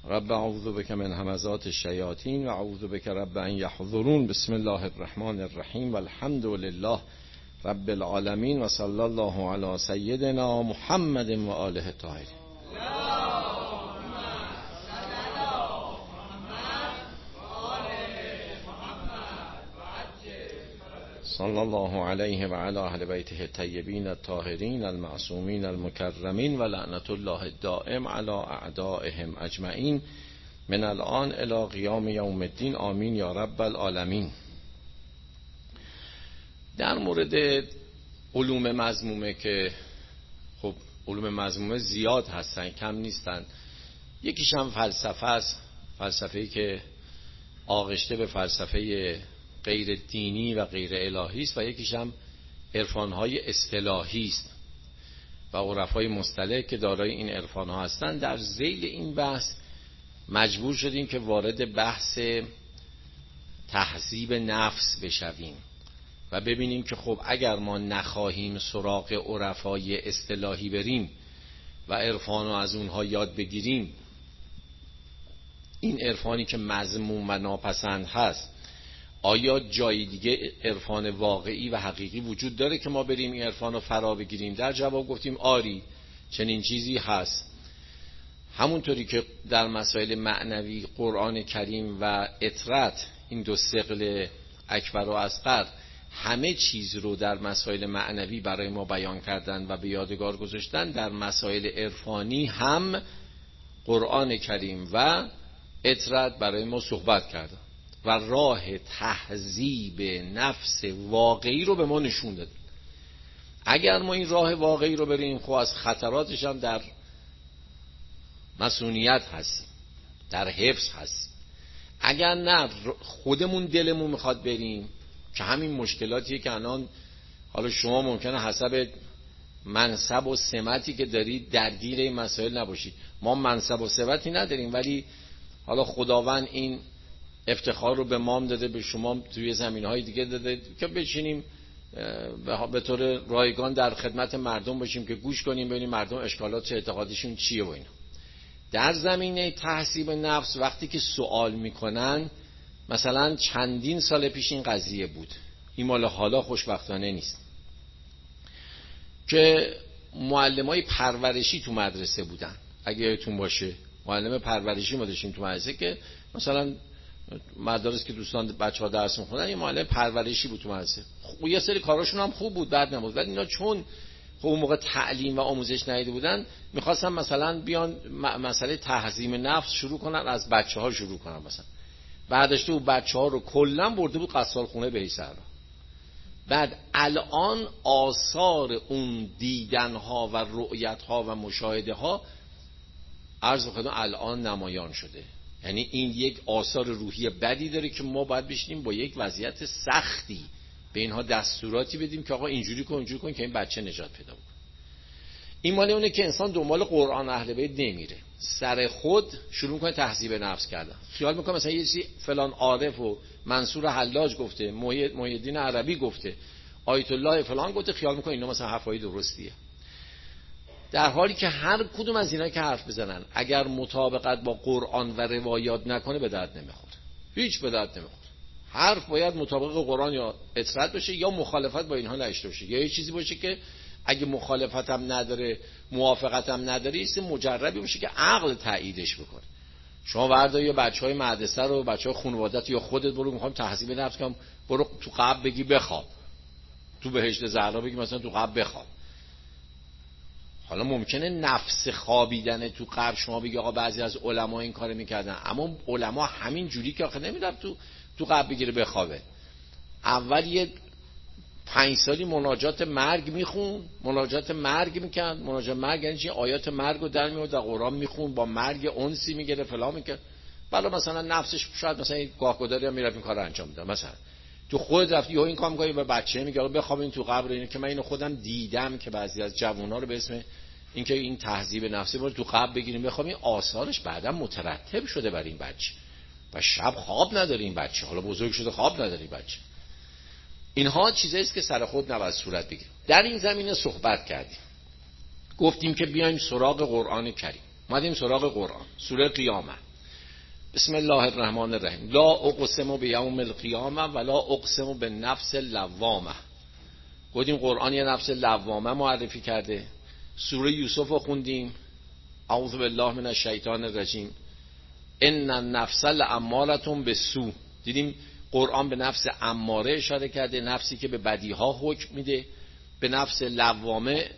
رب اعوذ بک من همزات الشیاطین و اعوذ بک رب ان یحضرون. بسم الله الرحمن الرحیم و الحمد لله رب العالمین و صلی الله علی سیدنا محمد و آله الطاهرین. صلی الله علیه و علی اهل بیته الطیبین الطاهرین المعصومین المکرمین و لعنت الله الدائم علی اعدائهم اجمعین من الان الی قیام یوم الدین. آمین یا رب العالمین. در مورد علوم مذمومه که خب علوم مذمومه زیاد هستن، کم نیستن. یکیش هم فلسفه است، فلسفه‌ای که آغشته به فلسفه غیر دینی و غیر الهی است، و یکیش هم عرفان‌های اصطلاحی است و عرفای مصطلح که دارای این عرفان‌ها هستند. در ذیل این بحث مجبور شدیم که وارد بحث تهذیب نفس بشویم و ببینیم که خب اگر ما نخواهیم سراغ عرفای اصطلاحی بریم و عرفانو از اونها یاد بگیریم، این عرفانی که مذموم و ناپسند هست، آیا جای دیگه عرفان واقعی و حقیقی وجود داره که ما بریم این عرفان رو فرا بگیریم؟ در جواب گفتیم آری، چنین چیزی هست. همونطوری که در مسائل معنوی قرآن کریم و اطرت، این دو ثقل اکبر و اصغر، همه چیز رو در مسائل معنوی برای ما بیان کردن و به یادگار گذاشتن، در مسائل عرفانی هم قرآن کریم و اطرت برای ما صحبت کردن و راه تهذیب نفس واقعی رو به ما نشون دادن. اگر ما این راه واقعی رو بریم، خب از خطراتش هم در مسئولیت هستیم، در حفظ هستیم. اگر نه خودمون دلمون میخواد بریم، که همین مشکلاتیه که الان حالا شما ممکنه حسب منصب و سمتی که دارید درگیر این مسائل نباشید. ما منصب و سمتی نداریم، ولی حالا خداوند این افتخار رو به ما هم داده، به شما توی زمینهای دیگه داده که بشینیم به طور رایگان در خدمت مردم باشیم که گوش کنیم ببینیم مردم اشکالات اعتقادیشون چیه و اینا. در زمینه تهذیب نفس وقتی که سوال میکنن، مثلا چندین سال پیش این قضیه بود، این مال حالا خوشبختانه نیست، که معلمای پرورشی تو مدرسه بودن. اگه یادتون باشه معلم پرورشی ما داشتیم تو مدرسه، که مثلا مدارس که دوستان بچه‌ها درس می‌خوندن، یه معلم پرورشی بود تو مدرسه. خب یه سری کاراشون هم خوب بود، بد نبود، ولی اینا چون خب اون موقع تعلیم و آموزش ندیده بودن، می‌خواستن مثلا بیان مسئله تهذیب نفس شروع کنن، از بچه‌ها شروع کنن. مثلا بعدش تو بچه‌ها رو کلا برده بود قصالخونه بهیسر. بعد الان آثار اون دیدن‌ها و رؤیت‌ها و مشاهده‌ها عرض بخوام الان نمایان شده. یعنی این یک آثار روحی بدی داره که ما باید بشینیم با یک وضعیت سختی به اینها دستوراتی بدیم که آقا اینجوری کن اینجوری کن که این بچه نجات پیدا کنه. این مال اونه که انسان دنبال قرآن اهل بیت نمیره، سر خود شروع میکنه تهذیب نفس کردن. خیال میکنه مثلا یه چیزی فلان عارف و منصور حلاج گفته، محی الدین عربی گفته، آیت الله فلان گفته، خیال میکنه اینا مثلا حرفای درستیه. در حالی که هر کدوم از اینا که حرف بزنن اگر مطابقت با قرآن و روایات نکنه به درد نمیخوره، هیچ به درد نمیخوره. حرف باید مطابق قرآن یا اطرت باشه، یا مخالفت با اینها نشته باشه، یا یه چیزی باشه که اگه مخالفت هم نداره موافقت هم نداره، یه چیز مجربی باشه که عقل تاییدش بکنه. شما وردا یا بچهای مدرسه رو، بچهای خانواده‌ت یا خودت برو میخوام تهذیب نفس کنم، برو تو قبر بگی بخواب، تو بهشت زهرا بگی مثلا تو قبر بخواب. حالا ممکنه نفس خوابیدن تو قبر شما بگی آقا بعضی از علما این کارو میکردن، اما علما همین جوری که آخه نمیرفت تو قبر بگیره بخوابه. اول یه 5 سالی مناجات مرگ میخون، مناجات مرگ میکرد. مناجات مرگ یعنی چی؟ آیات مرگ رو در میورد در قرآن میخون، با مرگ انسی میگیره فلان میکرد. بالا مثلا نفسش شاید مثلا گاهگداری هم میرفت این کارو انجام میداد. مثلا تو خود رفتی یا این کار میگه به بچه میگه بخوابین تو قبر. اینو که من اینو خودم دیدم که بعضی از جوونا رو به اسم اینکه این تهذیب نفسی برو تو قبر بگیریم بخوابین، آثارش بعدا مترتب شده بر این بچه و شب خواب نداره این بچه، حالا بزرگ شده خواب نداره این بچه. اینها چیزایی است که سر خود نباید صورت بگیره. در این زمینه صحبت کردیم، گفتیم که بیایم سراغ قرآن کریم. اومدیم سراغ قرآن، سوره قیامت. بسم الله الرحمن الرحیم. لا اقسم بیوم القیامه ولا اقسم بالنفس اللوامه. گفتیم قرآن یه نفس لوامه معرفی کرده. سوره یوسف رو خوندیم، اعوذ بالله من الشیطان الرجیم، ان النفس لاماره بالسوء. دیدیم قرآن به نفس اماره اشاره کرده، نفسی که به بدیها حکم میده. به نفس لوامه،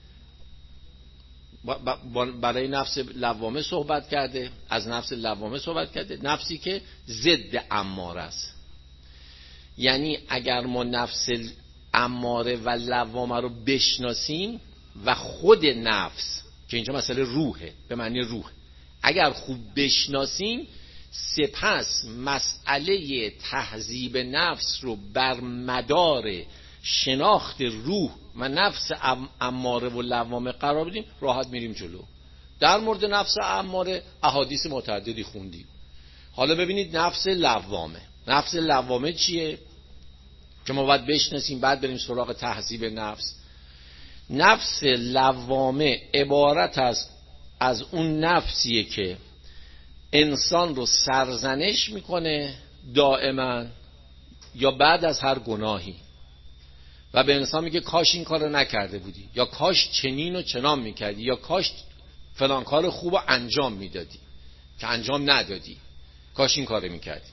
برای نفس لوامه صحبت کرده، از نفس لوامه صحبت کرده، نفسی که ضد اماره است. یعنی اگر ما نفس اماره و لوامه رو بشناسیم و خود نفس که اینجا مسئله روحه، به معنی روح، اگر خوب بشناسیم، سپس مسئله تهذیب نفس رو بر مدار شناخت روح و نفس اماره و لوامه قرار بدیم، راحت میریم جلو. در مورد نفس اماره احادیث متعددی خوندیم. حالا ببینید نفس لوامه. نفس لوامه چیه که ما باید بشناسیم، بعد بریم سراغ تهذیب نفس. نفس لوامه عبارت از اون نفسیه که انسان رو سرزنش میکنه دائما یا بعد از هر گناهی، و به انسان میگه کاش این کار رو نکرده بودی، یا کاش چنین و چنان میکردی، یا کاش فلان کار خوب رو انجام میدادی که انجام ندادی، کاش این کار رو میکردی.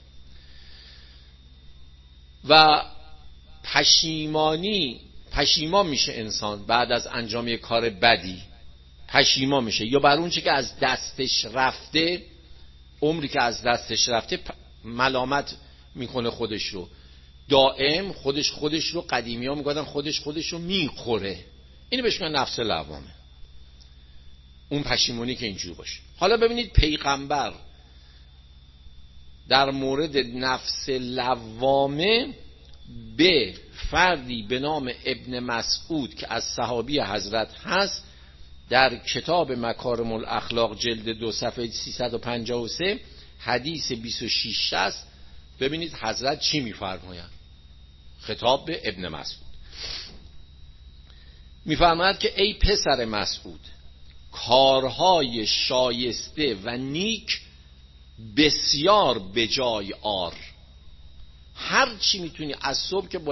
و پشیمان میشه انسان بعد از انجام یک کار بدی، پشیمان میشه، یا بر اون چه که از دستش رفته، عمری که از دستش رفته ملامت میکنه خودش رو، دائم خودش رو، قدیمی ها میگفتن خودش رو میخوره. اینو بهش میگن نفس لوامه، اون پشیمونی که اینجور باشه. حالا ببینید پیغمبر در مورد نفس لوامه به فردی به نام ابن مسعود که از صحابی حضرت هست، در کتاب مکارم الاخلاق جلد 2 صفحه 353 حدیث 2660 ببینید حضرت چی میفرمایند. خطاب به ابن مسعود میفرماید که ای پسر مسعود، کارهای شایسته و نیک بسیار به جای آر. هر چی میتونی از صبح که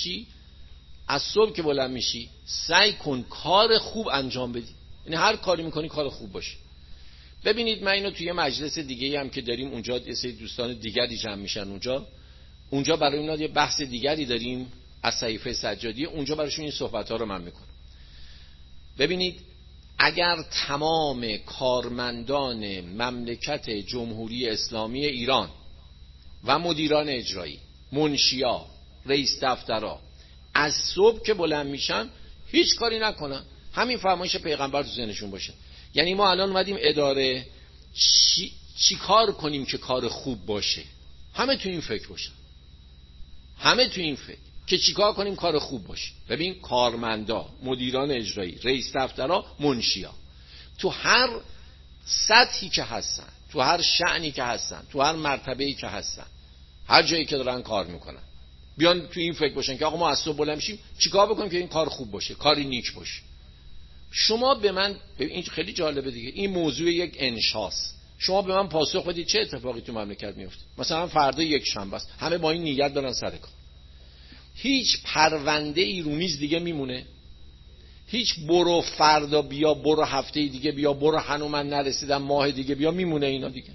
بلند میشی سعی کن کار خوب انجام بدی. یعنی هر کاری میکنی کار خوب باشه. ببینید من اینو توی مجلس دیگه هم که داریم، اونجا یه سری دوستان دیگری جمع میشن اونجا برای اینا یه بحث دیگری داریم از صحیفه سجادی، اونجا براشون این صحبت‌ها رو من میکنم. ببینید اگر تمام کارمندان مملکت جمهوری اسلامی ایران و مدیران اجرایی، منشیا، رئیس دفترها از صبح که بلند میشن هیچ کاری نکنن، همین فرمایش پیغمبر تو ذهنشون باشه. یعنی ما الان اومدیم اداره چی کار کنیم که کار خوب باشه، همه تو این فکر باشن، همه تو این فکر که چیکار کنیم کار خوب باشه. ببین کارمندا، مدیران اجرایی، رئیس دفترها، منشیا، تو هر سطحی که هستن، تو هر شأنی که هستن، تو هر مرتبه‌ای که هستن، هر جایی که دارن کار میکنن، بیان تو این فکر باشن که آقا ما از صبح بلند میشیم چیکار بکنیم که این کار خوب باشه، کاری نیک باشه. شما به من، این خیلی جالبه دیگه، این موضوع یک انشاست. شما به من پاسخ بدید چه اتفاقی تو مملکت میفته؟ مثلا فردا یک شنبه است، همه با این نیت دارن سر کار، هیچ پرونده ای رو میز دیگه میمونه؟ هیچ برو فردا بیا، برو هفته دیگه بیا، برو هنوز من نرسیدم ماه دیگه بیا، میمونه اینا دیگه؟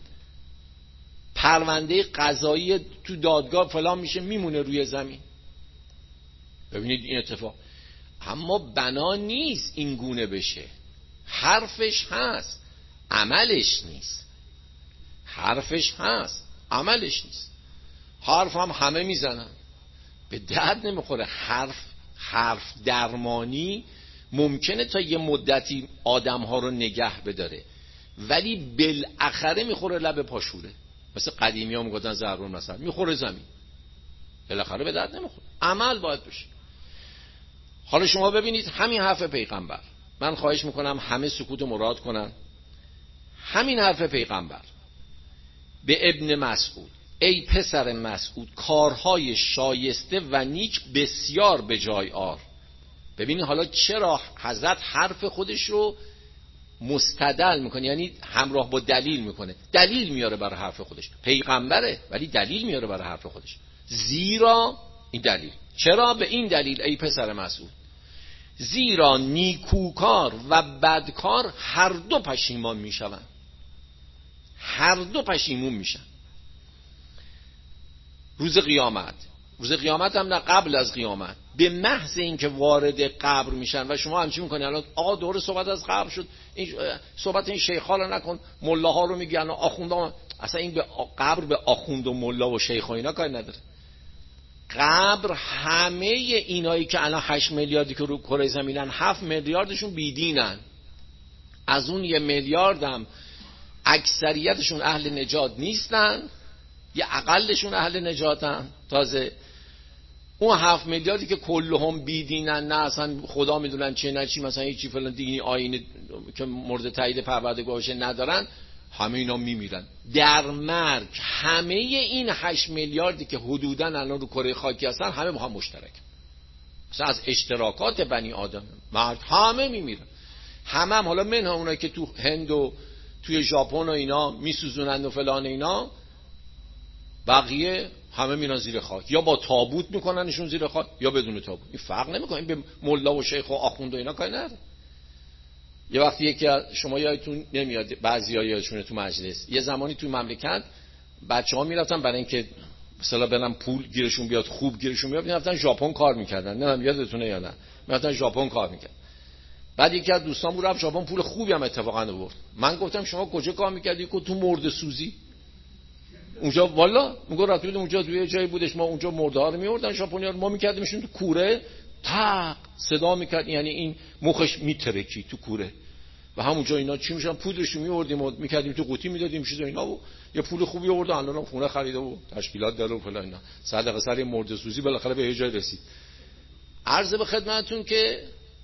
پرونده قضایی تو دادگاه فلان میشه، میمونه روی زمین. ببینید این اتفاق. اما بنا نیست این گونه بشه. حرفش هست عملش نیست، حرفش هست عملش نیست. حرف هم همه میزنن، به درد نمیخوره. حرف درمانی ممکنه تا یه مدتی آدمها رو نگه بداره، ولی بالاخره میخوره لب پاشوره. مثل قدیمی ها میگفتن ضرور مثلا میخوره زمین، بالاخره به درد نمیخوره. عمل باید بشه. حالا شما ببینید همین حرف پیغمبر، من خواهش میکنم همه سکوت مراد کنن. همین حرف پیغمبر به ابن مسعود، ای پسر مسعود، کارهای شایسته و نیک بسیار به جای آر. ببینید حالا چرا حضرت حرف خودش رو مستدل میکنه، یعنی همراه با دلیل میکنه، دلیل میاره برای حرف خودش. پیغمبره ولی دلیل میاره برای حرف خودش. زیرا این دلیل، چرا؟ به این دلیل ای پسر مسعود، زیرا نیکوکار و بدکار هر دو پشیمان میشوند، هر دو پشیمون میشن روز قیامت. روز قیامت هم نه، قبل از قیامت. به محض اینکه وارد قبر میشن و شما همچین میکنی الان آقا دور صحبت از قبر شد، این صحبت این شیخا رو نکن، ملاها رو میگن آخوندا، اصلا این به قبر به آخوند و ملا و شیخ و اینا کاری نداره. قبر همه اینایی که الان 8 میلیاردی که رو کره زمینن 7 میلیاردشون بیدینن، از اون 1 میلیارد هم اکثریتشون اهل نجات نیستن، یه اقلشون اهل نجاتن. تازه اون 7 میلیاردی که کلهم بیدینن، نه اصلا خدا میدونن چه نه چی، مثلا هیچی فلان دینی آیین که مورد تایید پروردگار باشه ندارن، همه اینا میمیرن در مرگ. همه این 8 میلیاردی که حدوداً الان رو کره خاکی هستن همه با هم مشترک، مثلا از اشتراکات بنی آدم مرگ همه میمیرن. همه هم حالا منها اونایی که تو هند و توی ژاپن و اینا میسوزونن و فلان اینا، بقیه همه میرن زیر خاک، یا با تابوت میکننشون زیر خاک یا بدون تابوت. این فرق نمیکنه، این به ملا و شیخ و آخوند و اینا کاری نداره. یه وقتی یکی از شما یادتون نمیاد، بعضیا یادشونه تو مجلس یه زمانی تو مملکت بچه‌ها میرفتن برای اینکه مثلا برن پول گیرشون بیاد، خوب گیرشون بیاد، میرفتن ژاپن کار میکردن. نمیدونم یادتونه یا نه، میرفتن ژاپن کار میکردن. بعد یکی از دوستان بود رفت ژاپن، پول خوبی هم اتفاقا آورد. من گفتم شما کجا کار میکردی؟ گفت تو مرده سوزی. اونجا والا میگه رفت بود اونجا توی جایی بودش، ما اونجا مرده ها رو میوردن ژاپنی‌ها، ما میکردیمشون تو کوره، تق صدا میکرد، یعنی این مخش میترکی تو کوره، و همونجا اینا چی میشن پودرشو میوردیم و میکردیم تو قوطی میدادیم چیز اینا، و یه پول خوبی آورد، الان خونه خریده و تشکیلات داره و فلان اینا. صدقه سر مرده سوزی بالاخره به یه جای رسید. عرض به خدمتتون که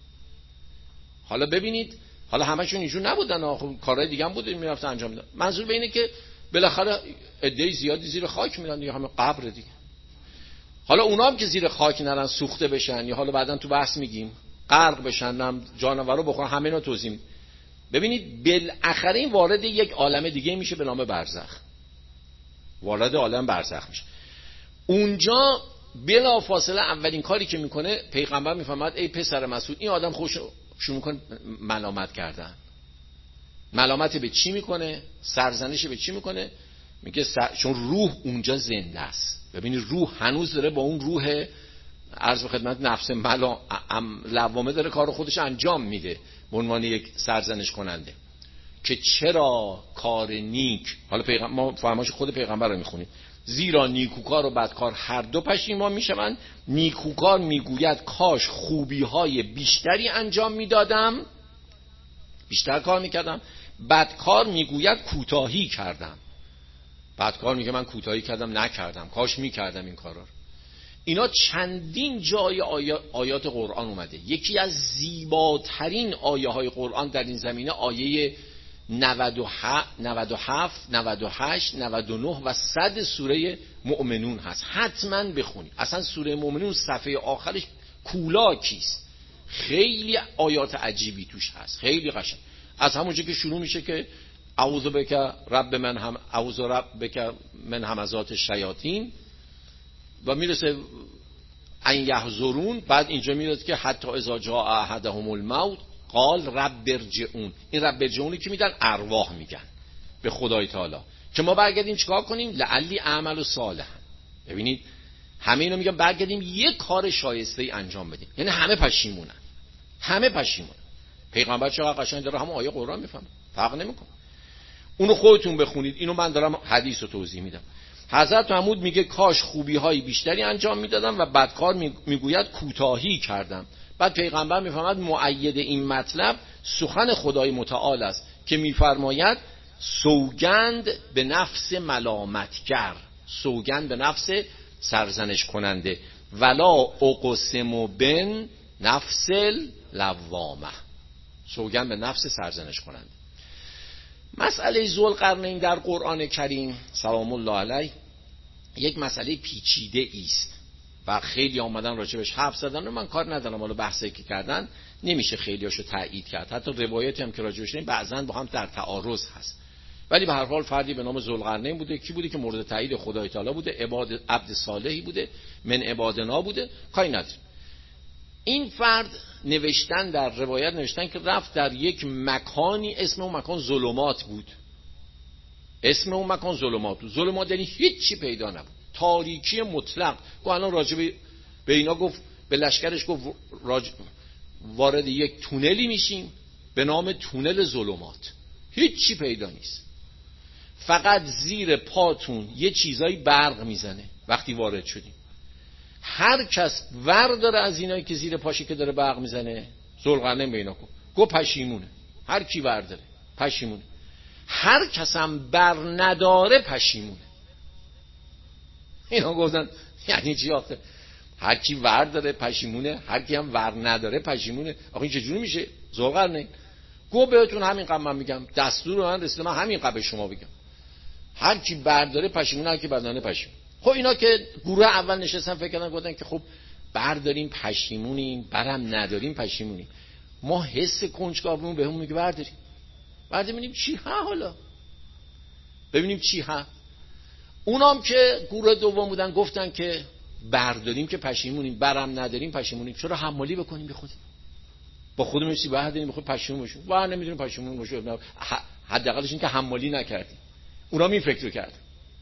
حالا ببینید، حالا همشون اینجور نبودن، خب کارهای دیگه هم بود میرفتن انجام میدادن. منظور به اینه که بالاخره عده زیادی زیر خاک میرن دیگه، همه قبر دیگه. حالا اونا هم که زیر خاک نرن سوخته بشن، یا حالا بعدن تو بحث میگیم غرق بشن، هم جانورا بخورن، همه اینا توضیح. ببینید بالاخره این وارد یک عالم دیگه میشه به نام برزخ، وارد عالم برزخ میشه. اونجا بلا فاصله اولین کاری که میکنه پیغمبر میفهمد ای پسر مسعود، این آدم خودش شروع میکنه ملامت کردن. ملامت به چی میکنه؟ سرزنش به چی میکنه؟ میگه چون روح اونجا زنده است. ببینید روح هنوز داره با اون روح عرض به خدمت نفس لوامه داره کار خودش انجام میده به عنوان یک سرزنش کننده، که چرا کار نیک، حالا ما فرمایش خود پیغمبر رو میخونیم، زیرا نیکوکار و بدکار هر دو پشیمان میشوند. نیکوکار میگوید کاش خوبی های بیشتری انجام میدادم، بیشتر کار میکردم. بدکار میگوید کوتاهی کردم. بدکار میگه من کوتاهی کردم، نکردم، کاش میکردم این کارا. اینا چندین جای آیات قرآن اومده. یکی از زیباترین آیه های قرآن در این زمینه آیه 97 98 99 و 100 سوره مؤمنون هست. حتما بخونید. اصلا سوره مؤمنون صفحه آخرش کولاکیست، خیلی آیات عجیبی توش هست، خیلی قشنگ. از همونجا که شروع میشه که اعوذ بک رب من همزات الشیاطین و میرسه ان یحضرون. بعد اینجا میاد که حتی اذا جاء احدهم الموت قال رب ارجعون. این رب ارجعونی که میدن ارواح میگن به خدای تعالی که ما برگردیم چیکار کنیم؟ لعلی اعمل صالحا. ببینید همه اینا میگن برگردیم یک کار شایسته ای انجام بدیم، یعنی همه پشیمونن، همه پشیمونن. پیغمبر چقدر قشنگ داره همون آیه قرآن میفهمه، فرق نمیکنه. اونو خودتون بخونید، اینو من دارم حدیث رو توضیح میدم. حضرت محمود میگه کاش خوبی های بیشتری انجام میدادم و بدکار میگوید کوتاهی کردم. بعد پیغمبر میفهمد مؤید این مطلب سخن خدای متعال است که میفرماید سوگند به نفس ملامتگر، سوگند به نفس سرزنش کننده، ولا اقسم بن نفس لوامه، سوگند به نفس سرزنش کننده. مسئله ذوالقرنین در قرآن کریم سلام الله علیه یک مسئله پیچیده است و خیلی آمدن راجبش حرف زدن و من کار ندارم، حالا بحثی که کردن نمیشه خیلیاشو تایید کرد، حتی روایتی هم که راجبش بعضن با هم در تعارض هست. ولی به هر حال فردی به نام ذوالقرنین بوده، کی بوده که مورد تایید خدای تعالی بوده، عبد صالحی بوده، من عبادنا بوده، کاری نداره. این فرد نوشتن در روایت نوشتن که رفت در یک مکانی، اسم اون مکان ظلمات بود. اسم اون مکان ظلمات بود. ظلمات یعنی هیچی پیدا نبود، تاریکی مطلق. و الان راجع به اینا گفت، به لشکرش گفت وارد یک تونلی میشیم به نام تونل ظلمات، هیچی پیدا نیست، فقط زیر پاتون یه چیزایی برق میزنه. وقتی وارد شدیم هر کس ور داره از اینایی که زیر پاشی که داره برق میزنه، ذوالقرنین به اینا گفت پشیمونه. هر کی ور داره پشیمونه، هر کس هم بر نداره پشیمونه. اینا گفتن یعنی چی آخه؟ هر کی ور داره پشیمونه، هر کی هم ور نداره پشیمونه. آخه این چجوری میشه؟ ذوالقرنین گفت بهتون همین قبل من میگم، دستور من رسیده، من همین قبل شما بگم، هر کی برداره پشیمونه، هر کی برداره پشیمونه. خب اینا که گروه اول نشستن فکر کردن گفتن که خب برداریم پشیمونیم، برم نداریم پشیمونیم. ما حس کنجکاویمون بهمون میگه برداریم ببینیم چی ها، حالا ببینیم چی ها. اونام که گروه دوم بودن گفتن که برداریم که پشیمونیم، برم نداریم پشیمونیم. چرا حمالی بکنیم به خودمون؟ با خودمون چی برداریم بخود پشیمون باشیم؟ با نمیدونیم پشیمون باشیم، حداقلش این که حمالی نکردیم. اونا این فکر کردن.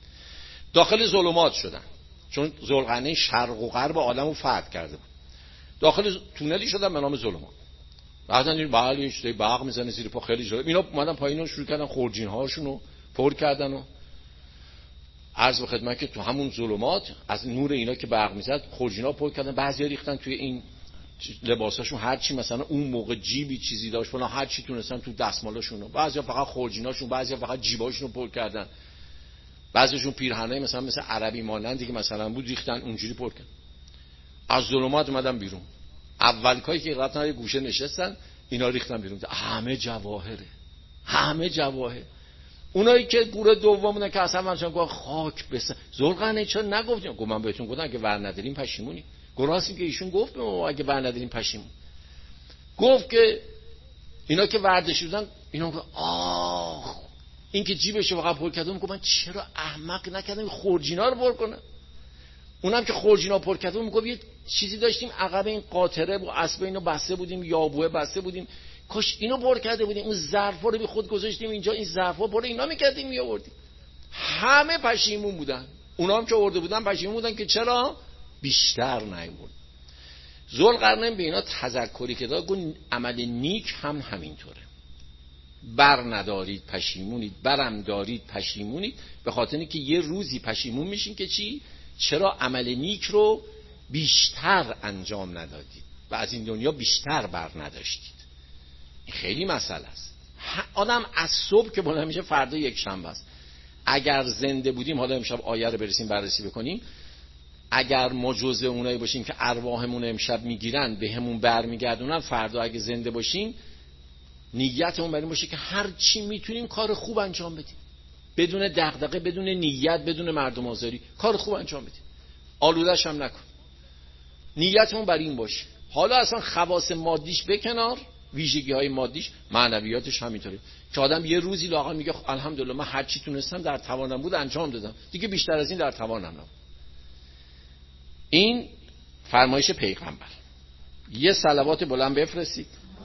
داخل ظلمات شدن، چون ذوالقرنین شرق و غرب عالمو فتح کرده بود. داخل تونلی شدن به نام ظلمات. بعدن این بالیش دی باغ میزنه زیر پا، خیلی جالب. اینا اومدن پایینا شروع کردن خورجین هاشونو پر کردن و عرض به خدمت که تو همون ظلمات از نور اینا که برق میزد خورجینا پر کردن. بعضیا ریختن توی این لباساشون، هر چی مثلا اون موقع جیبی چیزی داشت فلان، هر چی تونستن تو دستمالاشون. بعضیا فقط خورجیناشون، بعضیا فقط جیباشونو پر کردن، بعضیشون پیرهنای مثلا عربی مانندی که مثلا بود ریختن اونجوری پر کردن. از ظلمات اومدن بیرون. اول کاری که رفتن یه گوشه نشستن، اینا ریختن بیرون، همه جواهره، همه جواهر. اونایی که گروه دوم بودن که اصلا مثلا گفت خاک بس ذوالقرنین چرا نگفتیم؟ گفت من بهتون گفتم اگه ور نداریم پشیمونی. گراسی که ایشون گفت اگه ور نداریم پشیمون. گفت که اینا که ورداشته بودن، اینا گفت آخ این که جیبش واقعا پر کرده. میگه من چرا احمق نکردم خورجینا رو پر کنم؟ اونم که خورجینا پر کرده میگه یه چیزی داشتیم عقب این قاطره و اسب اینو بسته بودیم، یابوه بسته بودیم، کاش اینو پر کرده بودیم، اون ظرفا رو بی خود گذاشتیم اینجا، این ظرفا پر اینا میکردیم میآوردیم. همه پشیمون بودن. اونام که آورده بودن پشیمون بودن که چرا بیشتر نیاورد. ذوالقرنین به اینا تذکری که داد، گفت عمل نیک هم همینطوره، بر ندارید پشیمونید، برم دارید پشیمونید، به خاطر اینکه یه روزی پشیمون میشین که چی؟ چرا عمل نیک رو بیشتر انجام ندادید و از این دنیا بیشتر بر نداشتید. این خیلی مسئله است. آدم از صبح که بلند میشه، فردا یک شنبه است، اگر زنده بودیم، حالا امشب آیه رو برسیم بررسی بکنیم، اگر ما جزء اونایی باشیم که ارواحمون امشب میگیرن به همون برمیگردونن، فردا اگه زنده باشیم نیتمون بر این باشه که هر چی میتونیم کار خوب انجام بدیم، بدون دغدغه، بدون نیت، بدون مردم آزاری، کار خوب انجام بدیم، آلودش هم نکن. نیتمون بر این باشه. حالا اصلا خواص مادیش بکنار، ویژگی های مادیش، معنویاتش همینطوره که آدم یه روزی لااقل میگه الحمدلله من هر چی تونستم در توانم بود انجام دادم، دیگه بیشتر از این در توانم نبود. این فرمایش پیغمبر. یه صلوات بلند بفرستید.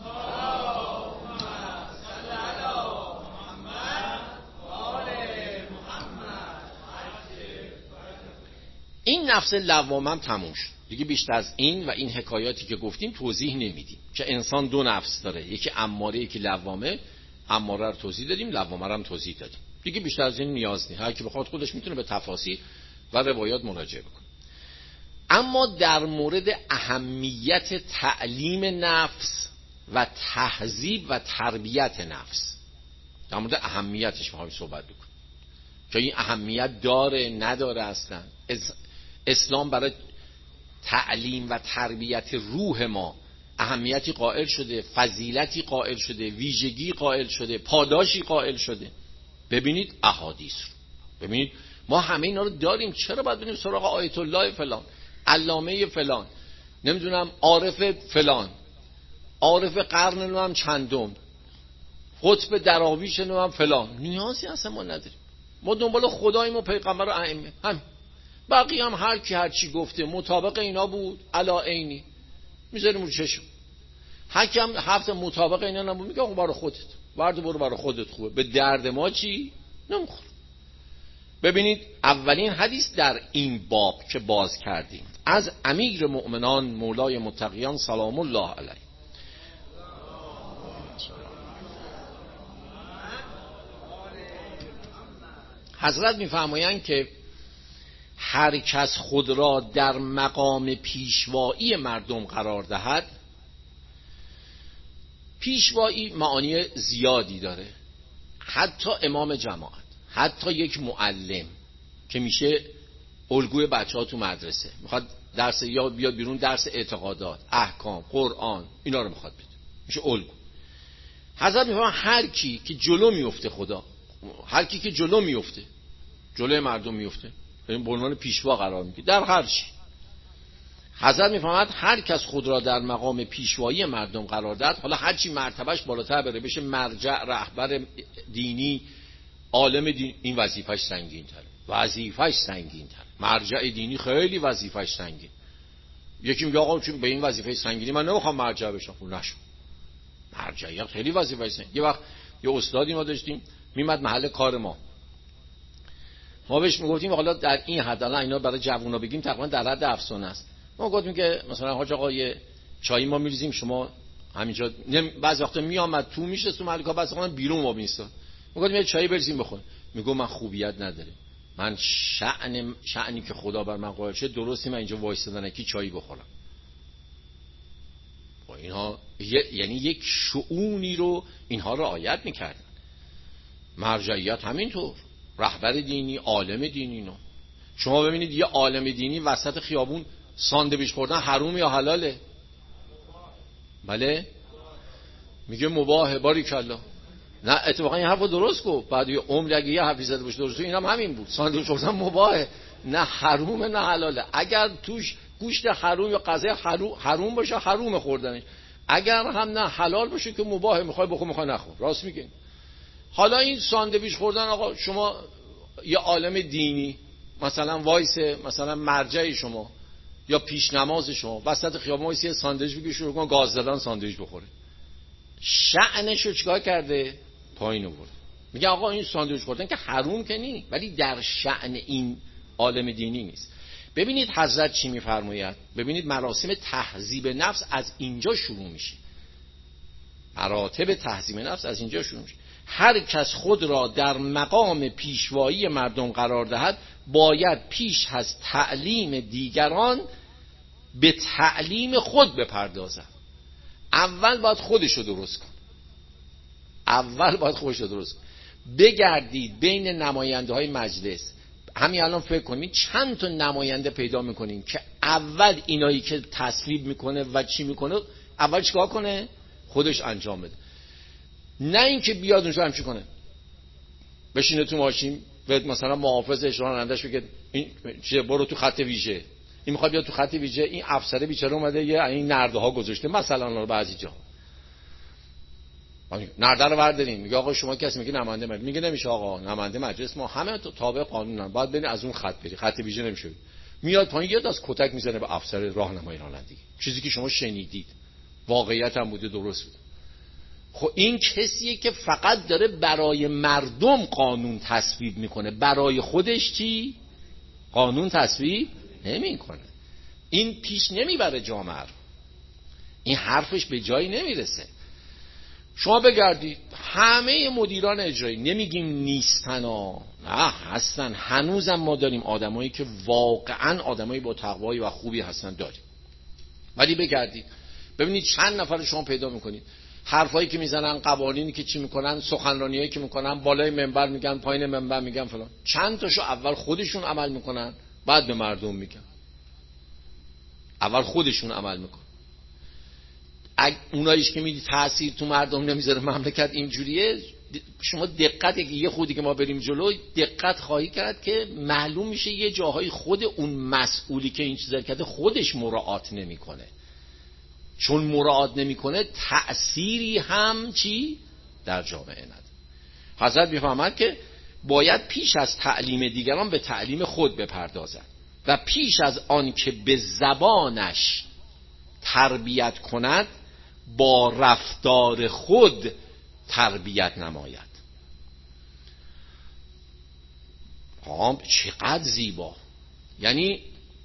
این نفس لوامه هم تموم شد دیگه. بیشتر از این و این حکایاتی که گفتیم توضیح نمیدیم که انسان دو نفس داره، یکی اماره یکی لوامه. اماره رو توضیح دادیم، لوامه رو هم توضیح دادیم دیگه. بیشتر از این نیاز نیست، هر کی بخواد خودش میتونه به تفاسیر و روایات مراجعه بکنه. اما در مورد اهمیت تعلیم نفس و تهذیب و تربیت نفس، در مورد اهمیتش میخوایم صحبت بکنیم که این اهمیت داره نداره. اصلا اسلام برای تعلیم و تربیت روح ما اهمیتی قائل شده، فضیلتی قائل شده، ویژگی قائل شده، پاداشی قائل شده. ببینید احادیث رو ببینید، ما همه اینا رو داریم، چرا باید بریم سراغ آیت الله فلان؟ علامه فلان، نمیدونم عارف فلان، عارف قرن نوام چندم، قطب دراویش نوام فلان. نیازی اصلا ما نداریم. ما دنبال خداییم و پیغمبر و ائمه، همین. بقیه هم هر کی هر چی گفته مطابق اینا بود علا عینی میذاریم رو چشم. حکم هفته مطابق اینا نبود میگه اون برای خودت، برو برای خودت خوبه، به درد ما چی نمیخوره. ببینید اولین حدیث در این باب که باز کردیم از امیر مؤمنان مولای متقیان سلام الله علیه. حضرت میفرمایند که هر کس خود را در مقام پیشوایی مردم قرار دهد. پیشوایی معانی زیادی داره، حتی امام جماعت، حتی یک معلم که میشه الگوی بچه‌ها تو مدرسه، میخواد درس یاد بیاد بیرون، درس اعتقادات، احکام، قرآن، اینا رو میخواد بده، میشه الگو. حضرت میفرماید هر کی که جلو میفته، خدا هر کی که جلو میفته، جلوی مردم میفته، به عنوان پیشوا قرار میگیره در هر چی. حضرت میفرماید هر کس خود را در مقام پیشوایی مردم قرار داد، حالا هر چی مرتبهش بالاتر بره، بشه مرجع، رهبر دینی، عالم دین، این وظیفش سنگین تره، وظیفش سنگین تره. مرجع دینی خیلی وظیفش سنگین. یکی میگه آقا چون به این وظیفه سنگینی من نمیخوام مرجع بشم، خب نشو. مرجعیت خیلی وظیفه سنگین. یه وقت یه استادی ما داشتیم میمد محل کار ما بهش میگفتیم حالا در این حد، الان اینا برای جوونا بگیم تقریبا در حد افسانه است. ما گفتیم که مثلا حاج آقا یه چایی ما میریزیم، شما همینجا بعضی وقتا میامد تو میشه تو محل کار، بعضی وقتا بیرون ما میستاد، میگفتیم یه چایی بریزیم بخور. میگم من خوبیت نداره، من شأنی که خدا بر من قائل شده درستی من اینجا وایسادن کی چایی بخورم. با اینها یعنی یک شؤونی رو اینها رعایت میکردن. مرجعیت همینطور، رهبر دینی، عالم دینی. نو شما ببینید یه عالم دینی وسط خیابون ساندویچ خوردن حروم یا حلاله؟ بله میگه مباهه. باریکالله. نه اتفاقا این حرفو درست گفت، بعد یه عمر اگه یه حرفی زده باشه درست، اینم همین بود، ساندویچ خوردن مباهه، نه حروم نه حلاله. اگر توش گوشت حروم یا غذای حروم باشه حروم خوردنش، اگر هم نه حلال باشه که مباهه، میخوای بخور میخوای نخور. راست میگین. حالا این ساندویچ خوردن، آقا شما یه عالم دینی مثلا وایسه، مثلا مرجع شما یا پیش نماز شما وسط خیابون وایسه یه ساندویچ بگی شروع کن گاز دادن ساندویچ بخوره، شأنشو چیکار کرده؟ پایین آورد. میگه آقا این ساندویچ خوردن که حروم که نی، ولی در شأن این عالم دینی نیست. ببینید حضرت چی میفرماید، ببینید مراسم تهذیب نفس از اینجا شروع میشه. مراتب تهذیب نفس از اینجا شروع میشه. هر کس خود را در مقام پیشوایی مردم قرار دهد باید پیش از تعلیم دیگران به تعلیم خود بپردازد. اول باید خودشو درست کن. بگردید بین نماینده های مجلس، همین الان فکر کنید چند تا نماینده پیدا میکنین که اول اینایی که تصویب میکنه و چی میکنه اول چیکار کنه؟ خودش انجام بده. نه اینکه بیاد اونجا همچی کنه، بشینه تو ماشین و مثلا محافظ اجرا رانندش بگه این چه برو تو خط ویژه، این میخواد بیاد تو خط ویژه، این افسر بیچاره اومده یه این نرده ها گذاشته مثلا بعضی جا نرده رو بردارین، میگه آقا شما کسی میگه نماینده مجلس، میگه نمیشه آقا نماینده مجلس ما همه تابع قانونن، باید برین از اون خط بری، خط ویژه نمیشه. میاد پایین یه دست کتک میزنه به افسر راهنمایی رانندگی، چیزی که شما شنیدید واقعیت هم بوده، درست بود. خب این کسیه که فقط داره برای مردم قانون تصویب میکنه، برای خودش چی؟ قانون تصویب نمیکنه. این پیش نمیبره جامعه رو، این حرفش به جایی نمیرسه. شما بگردید همه مدیران اجرایی، نمیگیم نیستن ها، نه هستن، هنوزم ما داریم آدمایی که واقعا آدمایی با تقوایی و خوبی هستن داریم، ولی بگردید ببینید چند نفر شما پیدا میکنید حرفایی که میزنن، قوانینی که چی میکنن، سخنرانیایی که میکنن، بالای منبر میگن، پایین منبر میگن فلان، چند تاشو اول خودشون عمل میکنن بعد به مردم میگن. اول خودشون عمل میکنن. اوناییش که میدی تأثیر تو مردم نمیذاره، مملکت اینجوریه، شما دقت یه خودی که ما بریم جلو دقت خواهی کرد که معلوم میشه یه جاهای خود اون مسئولی که این چیزا کرده خودش مراعات نمیکنه. چون مراعات نمیکنه تأثیری هم چی در جامعه نداره. حضرت میفهمد که باید پیش از تعلیم دیگران به تعلیم خود بپردازد و پیش از آن که به زبانش تربیت کند با رفتار خود تربیت نماید. چقدر زیبا. یعنی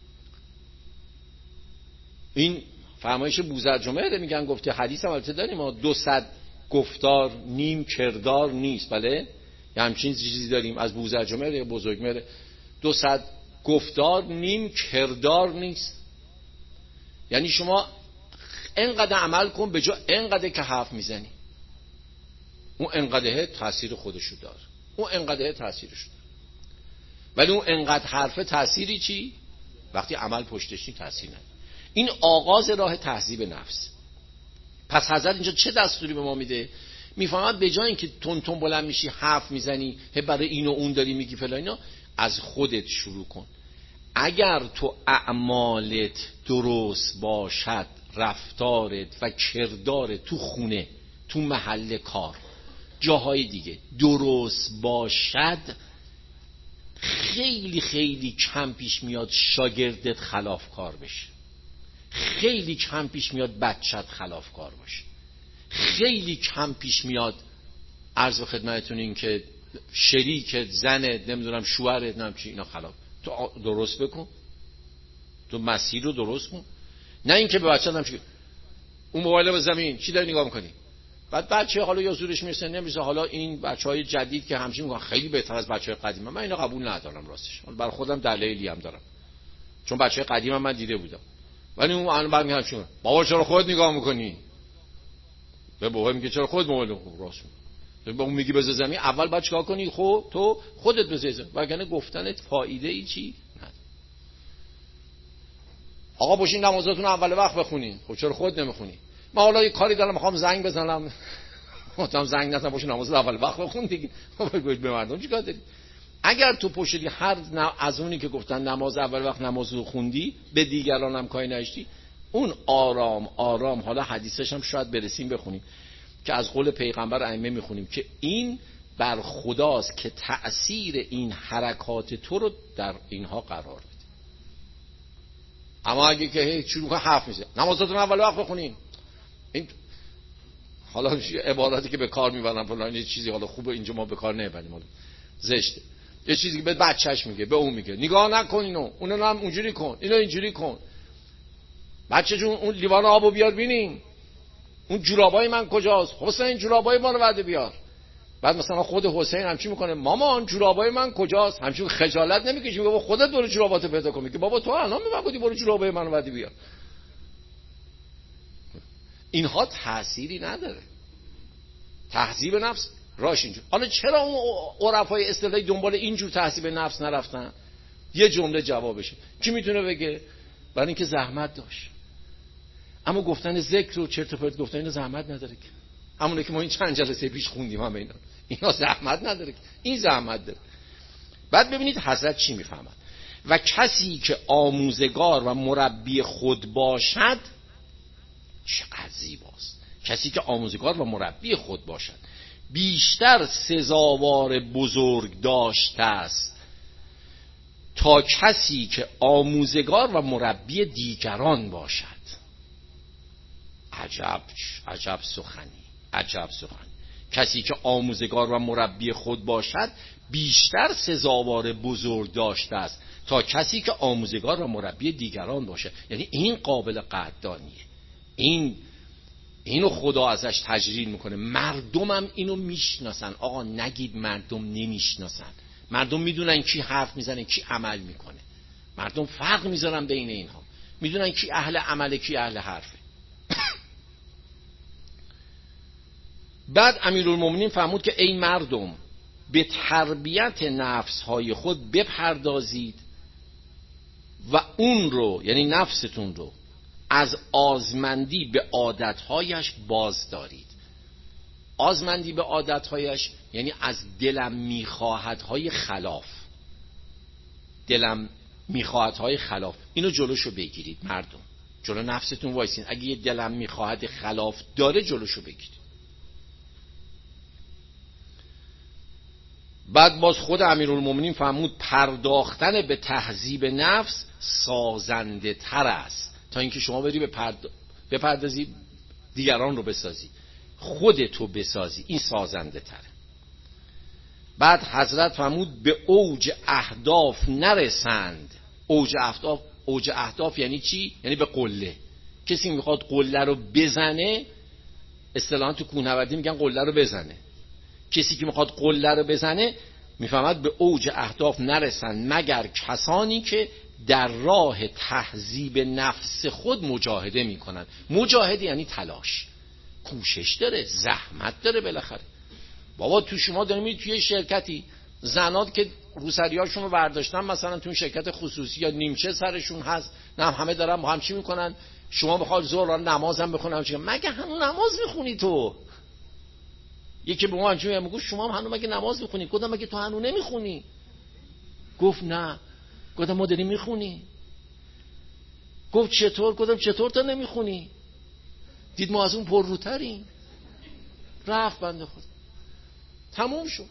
این فرمایش بوزرجمهر میگن، گفته حدیث هم البته داریم ما 200 گفتار نیم کردار نیست. بله یه همچین چیزی داریم از بوزرجمهر بزرگمهر، 200 گفتار نیم کردار نیست. یعنی شما انقدر عمل کن به جا انقدر که حرف میزنی، اون انقدره تأثیر خودشو داره، اون انقدره تأثیرشو داره. ولی اون انقدر حرفه تأثیری چی؟ وقتی عمل پشتشی تأثیر نداره. این آغاز راه تهذیب نفس. پس حضرت اینجا چه دستوری به ما میده؟ میفهمد به جای اینکه تون تون بلند میشی حرف میزنی برای این و اون داری میگی فلان اینا، از خودت شروع کن. اگر تو اعمالت درست باشد، رفتارت و کردارت تو خونه، تو محل کار، جاهای دیگه درست باشد، خیلی خیلی کم پیش میاد شاگردت خلافکار بشه، خیلی کم پیش میاد بچت خلافکار باشه، خیلی کم پیش میاد عرض به خدمتتون این که شریکت، زنت، نمیدونم شوهرت، نمیدونم چی، اینا خلاف. تو درست بکن، تو مسیر رو درست کن. نه اینکه به بچه‌ت هم چی اون موبایل به زمین چی داری نگاه میکنی، بعد بچه حالا یا زورش میرسه نمیرسه. حالا این بچهای جدید که همچین میگن خیلی بهتر از بچهای قدیم، من اینو قبول ندارم راستش. برای خودم دلایلی هم دارم، چون بچهای قدیم من دیده بودم. ولی اون الان بعد میگم چون بابا چرا خودت نگاه میکنی، به بابا میگه چرا خودت موبایل راست میگی، به اون میگی بذار زمین. اول بعد چیکار کنی؟ تو خودت بذار، وگرنه گفتنت فایده ای چی نداره. آقا باشین نمازاتون اول وقت بخونین. خب چرا خودت نمیخونی؟ من حالا یه کاری دارم میخوام زنگ بزنم، گفتم زنگ نزن، باشین نماز اول وقت بخون دیگه. به مردم چیکار داری؟ اگر تو پشتی هر از اونی که گفتن نماز اول وقت نماز رو خوندی، به دیگران هم کاری نشتی، اون آرام حالا حدیثش هم شاید برسیم بخونیم که از قول پیغمبر ائمه میخونیم که این بر خداست که تأثیر این حرکات تو رو در اینها قرار بده. اما اگه که شروع کنه حرف میزنه نمازاتون اول وقت بخونین، این حالا عبارتی که به کار میبرن فلان یه چیزی، حالا خوبه اینجا ما به کار نمیبریم، حالا زشته، یه چیزی که به بچهش میگه، به اون میگه نگاه نکن اینو، اونو هم اونجوری کن، اینو اینجوری کن. بچه جون اون لیوان آبو بیار ببینیم، اون جورابای من کجاست؟ حسین جورابای ما رو بعد بیار. بعد مثلا خود حسین همچین میکنه مامان جورابای من کجاست؟ همچین خجالت نمیکشی؟ بابا خودت برو جوراباتو پیدا کن. میگه بابا تو الان به من گفتی برو جورابای منو بعد بیار. اینها تأثیری نداره. تهذیب نفس راش اینجور. حالا چرا اون عرفای اصطلاحی دنبال اینجور تهذیب نفس نرفتن؟ یه جمله جوابشه. کی میتونه بگه؟ برای اینکه زحمت داشت. اما گفتن ذکر و چرت و پرت گفتن اینا زحمت نداره که. همونه که ما این چند جلسه پیش خوندیم هم اینا زحمت نداره که. این زحمت داره. بعد ببینید حضرت چی میفهمد. و کسی که آموزگار و مربی خود باشد، چقدر زیباست. کسی که آموزگار و مربی خود باشد بیشتر سزاوار بزرگ داشته است تا کسی که آموزگار و مربی دیگران باشد. عجب سخنی. کسی که آموزگار و مربی خود باشد بیشتر سزاوار بزرگ داشته است تا کسی که آموزگار و مربی دیگران باشد. یعنی این قابل قدردانیه. اینو خدا ازش تجلیل میکنه. مردمم اینو میشناسن. آقا نگید مردم نمیشناسن. مردم میدونن کی حرف میزنه کی عمل میکنه. مردم فرق میذارن بین اینها، میدونن کی اهل عمله کی اهل حرفه. بعد امیرالمومنین فرمود که ای مردم به تربیت نفسهای خود بپردازید و اون رو، یعنی نفستون رو، از آزمندی به عادتهایش باز دارید. آزمندی به عادتهایش یعنی از دلم میخواهدهای خلاف. دلم میخواهدهای خلاف، اینو جلوشو بگیرید مردم، جلو نفستون وایسین. اگه یه دلم میخواهد خلاف داره جلوشو بگیرید. بعد باز خود امیرالمومنین فرمود پرداختن به تهذیب نفس سازنده تر است تا اینکه شما بری بپردازی دیگران رو بسازی. خودتو بسازی، این سازنده تره. بعد حضرت فرمود به اوج اهداف نرسند. اوج اهداف یعنی چی؟ یعنی به قله. کسی میخواد قله رو بزنه، اصطلاحاً تو کوهنوردی میگن قله رو بزنه. کسی که میخواد قله رو بزنه میفهمد به اوج اهداف نرسند مگر کسانی که در راه تهذیب نفس خود مجاهده میکنن. مجاهده یعنی تلاش، کوشش داره، زحمت داره. بالاخره بابا تو شما داریم توی شرکتی زنات که روسریاشون رو برداشتن مثلا تو شرکت خصوصی یا نیمچه سرشون هست، نه همه دارن با هم چی میکنن، شما بخواد ظهر نماز هم بخونم چی مگه هنوز نماز میخونی تو؟ یکی به ما همچنین میگه شما هم هنوز مگه نماز میخونی؟ گفتم مگه تو هنوز نمیخونی؟ گفت نه. گفتم ما داریم میخونی. گفت چطور؟ گفتم چطور تا نمیخونی؟ دید ما از اون پرروتریم. رفت بنده خود، تموم شد.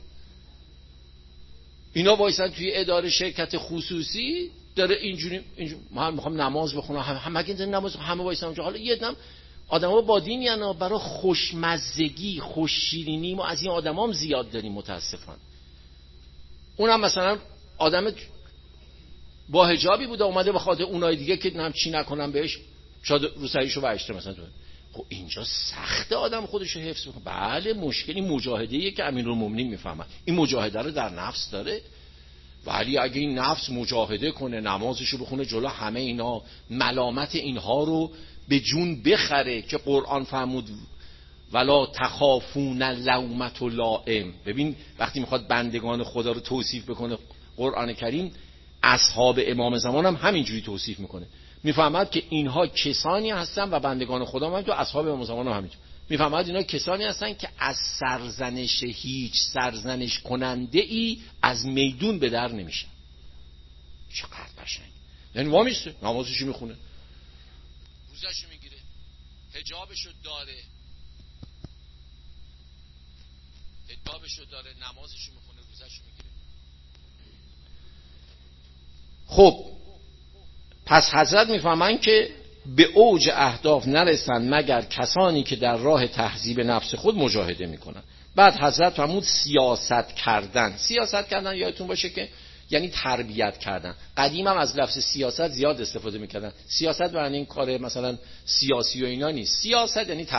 اینا وایسن توی اداره شرکت خصوصی داره اینجوری من میخوام نماز بخونم، همه مگه نماز همه وایسن اونجا. حالا یه دم آدما با دین یعنی برای خوشمزگی، خوششیرینی ما از این آدمام زیاد داریم متاسفانه. اونم مثلا آدم با حجابی بوده اومده به خاطر اونای دیگه که هم چی نکنم بهش شاید روسریشو برشته مثلا تو. خب اینجا سخته آدم خودشو حفظ بکنه. بله مشکلی مجاهده‌ایه که امیرالمومنین میفهمه. این مجاهده رو در نفس داره. ولی اگه این نفس مجاهده کنه، نمازشو بخونه جلو همه اینا، ملامت اینها رو به جون بخره که قرآن فرمود ولا تخافون لومة لائم. ببین وقتی میخواد بندگان خدا رو توصیف بکنه قرآن کریم، اصحاب امام زمان هم همینجوری توصیف میکنه. میفهمد که اینها کسانی هستن و بندگان خدا هم تو اصحاب امام زمان هم همینجوری. میفهمد اینا کسانی هستن که از سرزنش هیچ سرزنش کننده ای از میدون به در نمیشن. چقدر قشنگ. یعنی وامیسته نمازشو میخونه، روزشو میگیره، حجابشو داره، نمازشو میخونه، روزشو میگیره. خب پس حضرت میفهمن که به اوج اهداف نرسن مگر کسانی که در راه تهذیب نفس خود مجاهده میکنن. بعد حضرت فرمود سیاست کردن یادتون باشه که یعنی تربیت کردن. قدیم هم از لفظ سیاست زیاد استفاده میکردن. سیاست معنی این کار مثلا سیاسی و اینا نیست. سیاست یعنی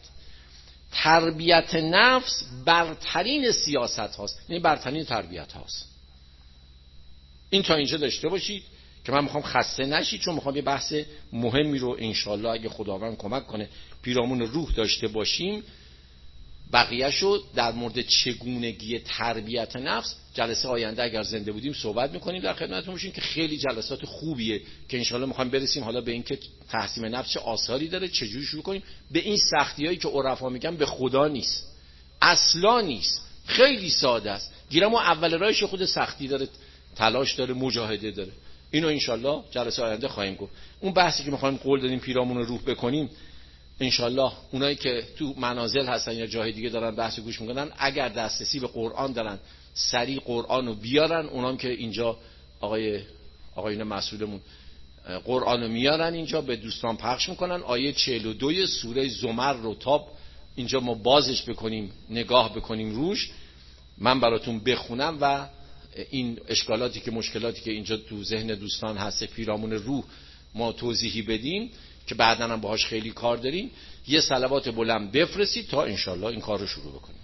تربیت نفس برترین سیاست هاست، یعنی برترین تربیت هاست. این تا اینجا داشته باشید که من میخوام خسته نشید، چون میخوام یه بحث مهمی رو انشالله اگه خداوند کمک کنه پیرامون روح داشته باشیم. بقیه‌شو در مورد چگونگی تربیت نفس جلسه آینده اگر زنده بودیم صحبت میکنیم، در خدمتتون باشیم که خیلی جلسات خوبیه که انشالله میخوام برسیم حالا به این که تحسین نفس چه آثاری داره، چجوری شروع کنیم. به این سختیایی که عرفا میگن به خدا نیست، اصلا نیست، خیلی ساده است. گیرم اول راهش خود سختی داره، تلاش داره، مجاهده داره. اینو انشالله جلسه آینده خواهیم گفت. اون بحثی که میخوایم قول دادیم پیرامون روح بکنیم، انشالله اونایی که تو منازل هستن یا جای دیگه دارن بحث گوش میکنن اگر دسترسی به قرآن دارن سریع قرآن رو بیارن. اونام که اینجا آقایون مسئولمون قرآن رو میارن اینجا به دوستان پخش میکنن. آیه 42 سوره زمر رو تا اینجا ما بازش بکنیم، نگاه بکنیم روش، من براتون بخونم و این اشکالاتی که مشکلاتی که اینجا تو ذهن دوستان هست پیرامون روح ما توضیحی بدیم که بعداً هم باهاش خیلی کار داریم. یه صلوات بلند بفرستید تا انشالله این کار رو شروع بکنیم.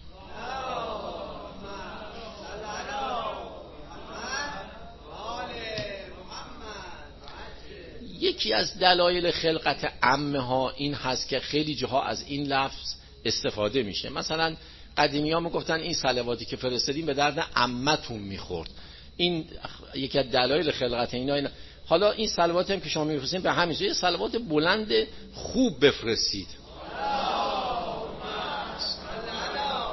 یکی از دلایل خلقت عمه ها این هست که خیلی جاها از این لفظ استفاده میشه. مثلا قدیمی ها میگفتن این صلواتی که فرستادیم به درد عمتون میخورد. این یکی از دلایل خلقت اینا. حالا این صلوات هم که شما میفرستین به همین یه صلوات بلند خوب بفرستید.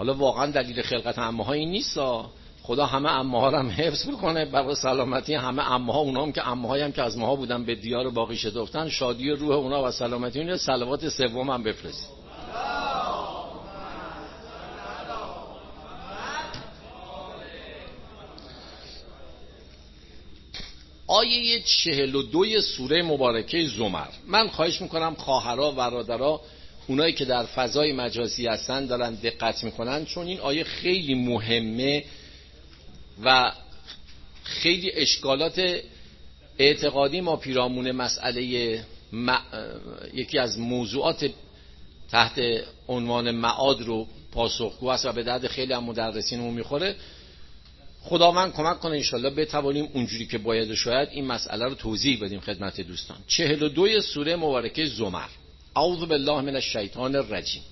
حالا واقعا دلیل خلقت عمه ها این نیست، خدا همه عمه ها رو هم حفظ بکنه برای سلامتی همه عمه ها، اونام که عمه هایی هم که از ماها بودن به دیار باقی شدفتن، شادی روح اونا و سلامتی اون. صلوات سوم هم بفرست. آیه 42 سوره مبارکه زمر. من خواهش میکنم خواهرها و برادرها، اونایی که در فضای مجازی هستن دارن دقت میکنن، چون این آیه خیلی مهمه و خیلی اشکالات اعتقادی ما پیرامون مسئله یکی از موضوعات تحت عنوان معاد رو پاسخگو است و به درد خیلی هم مدرسینمون میخوره. خداوند کمک کنه انشالله بتوانیم اونجوری که باید و شاید این مسئله رو توضیح بدیم خدمت دوستان. 42 سوره مبارکه زمر. اعوذ بالله من الشیطان الرجیم.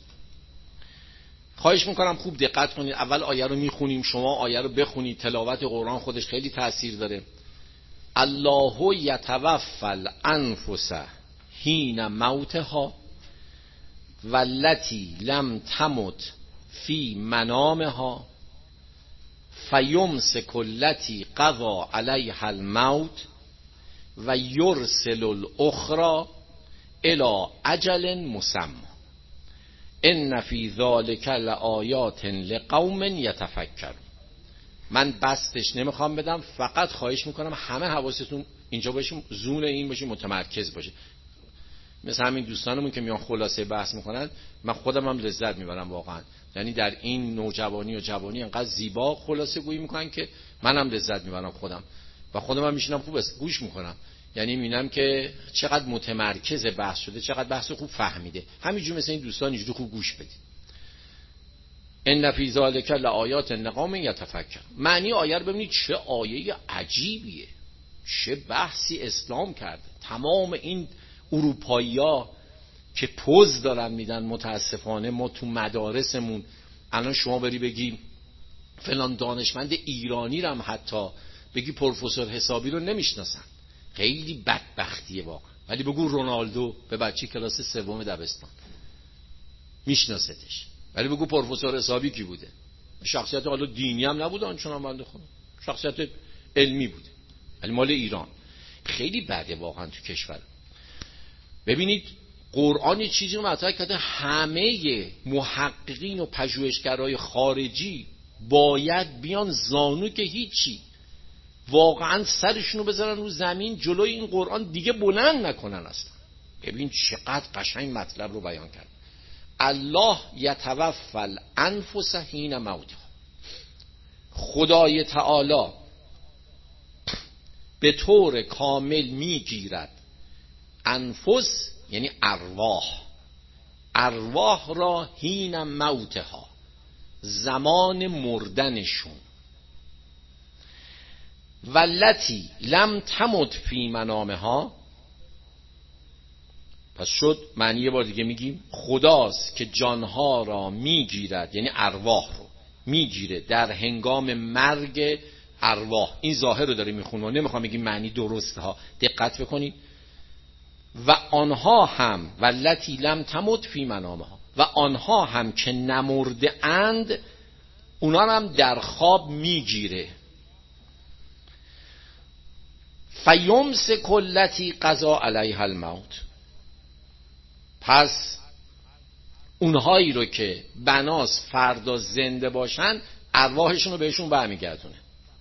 خواهش میکنم خوب دقت کنید. اول آیه رو میخونیم، شما آیه رو بخونید. تلاوت قرآن خودش خیلی تأثیر داره. الله یتوفی الانفس حین موتها والتی لم تمت فی منامها فیمسک التی قضی علیها الموت و یرسل الاخری الی اجل مسمى ان فی ذلک لآیات لقوم یتفکرون. من بستش نمیخوام بدم، فقط خواهش میکنم همه حواستون اینجا باشیم، زون این باشیم، متمرکز باشه. مثل همین دوستانمون که میان خلاصه بحث میکنن، من خودم هم لذت میبرم واقعا. یعنی در این نوجوانی و جوانی انقدر زیبا خلاصه گویی میکنن که منم لذت میبرم خودم، و خودم هم میشینم خوب گوش میکنم. یعنی میبینم که چقدر متمرکز بحث شده، چقدر بحث خوب فهمیده. همینجور مثل این دوستان اینجوری خوب گوش بدید. ان فی ذلک لآیات لقوم یتفکرون. معنی آیه رو ببینید، چه آیه عجیبیه، چه بحثی اسلام کرده. تمام این اروپایی‌ها که پوز دارن میدن، متاسفانه ما تو مدارسمون الان شما بری بگی فلان دانشمند ایرانی رو هم حتی بگی پروفسور حسابی رو نمیشناسن، خیلی بدبختیه واقعا. ولی بگو رونالدو به بچه کلاس سوم دبستان میشناستش، ولی بگو پروفسور حسابی کی بوده؟ شخصیت حالا دینی هم نبوده آنچنان بنده خدا، شخصیت علمی بوده، ولی مال ایران. خیلی بده واقعا تو کشور. ببینید قرآن یه چیزی رو مطرح کرده، همه محققین و پژوهشگرای خارجی باید بیان زانو که هیچی، واقعا سرشونو بذارن رو زمین جلوی این قرآن دیگه بلند نکنن اصلا. ببین چقدر قشنگ مطلب رو بیان کرد. الله یتوفی الانفس حین موتها. خدای تعالی به طور کامل میگیرد انفس یعنی ارواح را حین موتها، زمان مردنشون، والتی لم تمت فی منامها. پس شد معنی یه بار دیگه میگیم، خداست که جانها را میگیرد، یعنی ارواح رو میگیره در هنگام مرگ ارواح. این ظاهر رو داره میخونه، نمیخوام بگیم معنی درسته ها، دقت بکنید. و آنها هم والتی لم تمت فی منامها، و آنها هم که نمرده اند اونا هم در خواب میگیره. فیمسک التی قضی علیها الموت. پس اونهایی رو که بناس فردا زنده باشن ارواحشون رو بهشون برمیگردونه.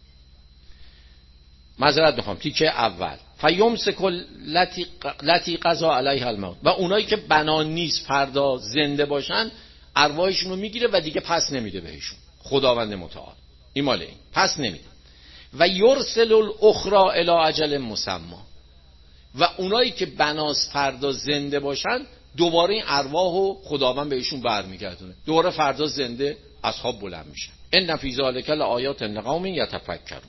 معذرت میخوام، تیکه اول فیمسک التی قضی علیها الموت، و اونایی که بنا نیست فردا زنده باشن ارواحشون رو میگیره و دیگه پس نمیده بهشون خداوند متعال. این مال این پس نمیده. و یرسل الاخری الی اجل مسمى، و اونایی که بناس فردا زنده باشن دوباره این ارواحو خداوند بهشون برمیگردونه، دوباره فردا زنده از خواب بلند میشن. ان فی ذلک لآیات لقوم یتفکرون.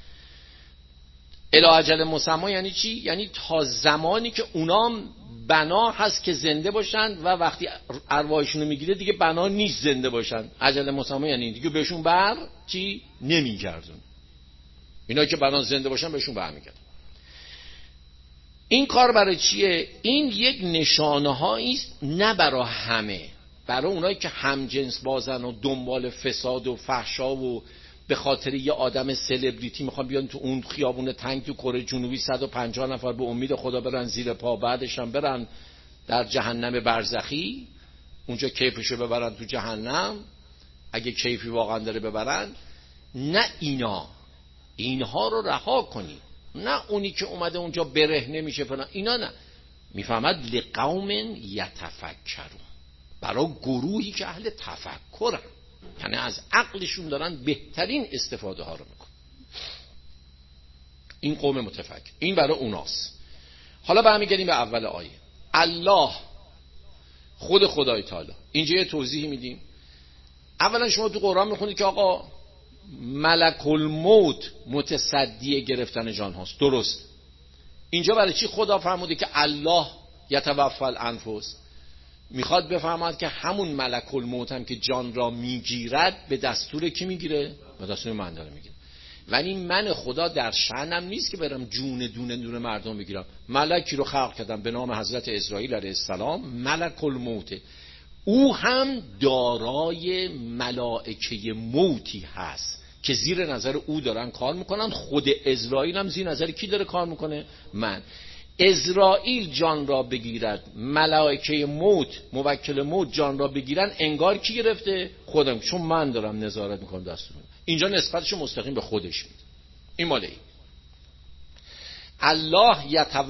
الی اجل مسمى یعنی چی؟ یعنی تا زمانی که اونام بنا هست که زنده باشن، و وقتی ارواحشون رو میگیره دیگه بنا نیست زنده باشن. اجل مسمى یعنی دیگه بهشون بر چی نمیگردون. اینا که بنا زنده باشن بهشون برمیگردن. این کار برای چیه؟ این یک نشانه هایی است، نه برای همه. برای اونایی که همجنس بازن و دنبال فساد و فحشا و به خاطر یه آدم سلبریتی میخوان بیان تو اون خیابون تنگ تو کره جنوبی 150 نفر به امید خدا برن زیر پا، بعدش هم برن در جهنم برزخی، اونجا کیفشو ببرن تو جهنم اگه کیفی واقعا داره ببرن. نه، اینها رو رها کنی، نه اونی که اومده اونجا برهنه میشه فلان، اینا نه. میفهمد لقوم یتفکرون، برای گروهی که اهل تفکرن، یعنی از عقلشون دارن بهترین استفاده ها رو میکنن. این قوم متفکر، این برای اوناست. حالا برمیگردیم به اول آیه. الله خود خدای تعالی، اینجا یه توضیح میدیم. اولا شما تو قرآن میخونید که آقا ملک الموت متصدی گرفتن جان هاست، درست. اینجا برای چی خدا فرموده که الله یتوفی الانفس؟ میخواد بفرماید که همون ملک الموت هم که جان را میگیرد به دستور کی میگیره؟ به دستور من داره میگیره. ولی من خدا در شأنم نیست که برم جون دونه دونه مردم بگیرم. ملکی رو خلق کردم به نام حضرت اسرائیل علیه السلام، ملک الموت. او هم دارای ملائکه موتی هست که زیر نظر او دارن کار میکنن. خود اسرائیل هم زیر نظر کی داره کار میکنه؟ من. اسرائیل جان را بگیرد، ملائکه موت موکل موت جان را بگیرن، انگار کی گرفته؟ خودم، چون من دارم نظارت میکنم دستور. اینجا نسبتش مستقیم به خودش میده. این ماله این. الله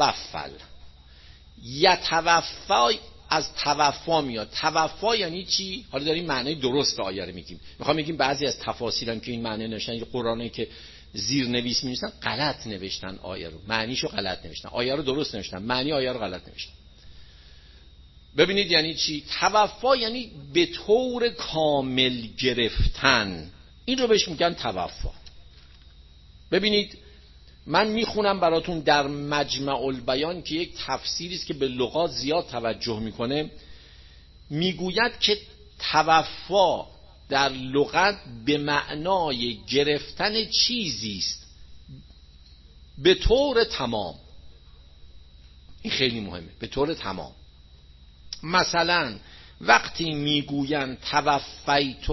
یتوفی از توفا میاد. توفا یعنی چی؟ حالا داریم معنی درست آیه رو میگیم. میخوام بگیم بعضی از تفاسیر هم که این معنی نوشتن، قرآنی که زیر نویس می‌نویسن غلط نوشتن، آیه رو معنیشو غلط نوشتن، آیه رو درست نوشتن، معنی آیه رو غلط نوشتن. ببینید یعنی چی؟ توفا یعنی به طور کامل گرفتن، این رو بهش میگن توفا. ببینید من میخونم براتون در مجمع البیان که یک تفسیری است که به لغات زیاد توجه میکنه. میگوید که توفا در لغت به معنای گرفتن چیزی است به طور تمام. این خیلی مهمه، به طور تمام. مثلا وقتی میگوین توفیت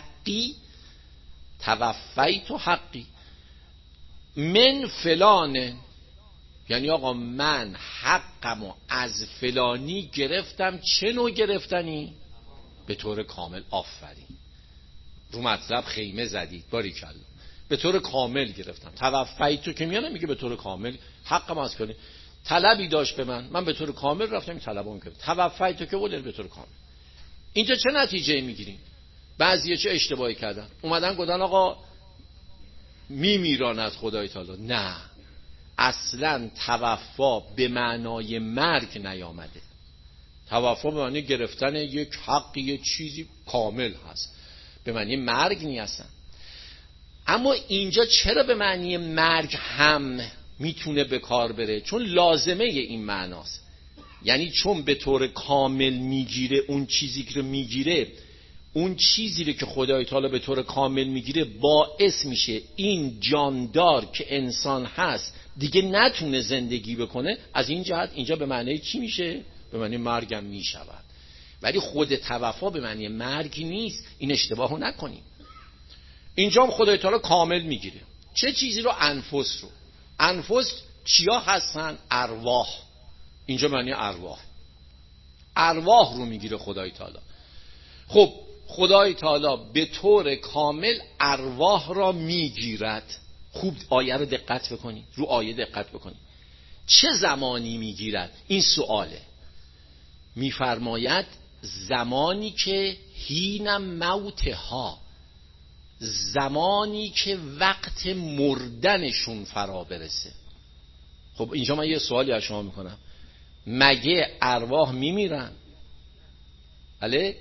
حقی من فلانه، یعنی آقا من حقمو از فلانی گرفتم. چه نوع گرفتنی؟ به طور کامل. آفرین، رو مطلب خیمه زدید، باریکلا. به طور کامل گرفتم. توفیتو که میانه میگه به طور کامل حقم از کنی. طلبی داشت به من به طور کامل رفتم این طلبو میکنم. توفیتو که بوده به طور کامل. اینجا چه نتیجه میگیریم؟ بعضیا چه اشتباهی کردن؟ اومدن گفتن آقا میمیراند خدای تعالی. نه، اصلا توفا به معنای مرگ نیامده. توفا به معنی گرفتن یک حقی، یک چیزی کامل هست، به معنی مرگ نیستن. اما اینجا چرا به معنی مرگ هم میتونه به کار بره؟ چون لازمه این معناست. یعنی چون به طور کامل میگیره اون چیزی که میگیره، اون چیزی که خدای تعالی به طور کامل میگیره باعث میشه این جاندار که انسان هست دیگه نتونه زندگی بکنه. از این جهت اینجا به معنی چی میشه؟ به معنی مرگم میشود. ولی خود توفا به معنی مرگ نیست، این اشتباهو نکنیم. اینجا هم خدای تعالی کامل میگیره. چه چیزی رو؟ انفس رو. انفس چیا هستن؟ ارواح. اینجا معنی ارواح رو میگیره خدای تعالی. خب خدای تعالی به طور کامل ارواح را میگیرد. خوب آیه رو دقت بکنید، رو آیه دقت بکنید. چه زمانی میگیرد؟ این سواله. میفرماید زمانی که حین موتها، زمانی که وقت مردنشون فرا برسه. خب اینجا من یه سوالی از شما میکنم، مگه ارواح میمیرن؟ بله؟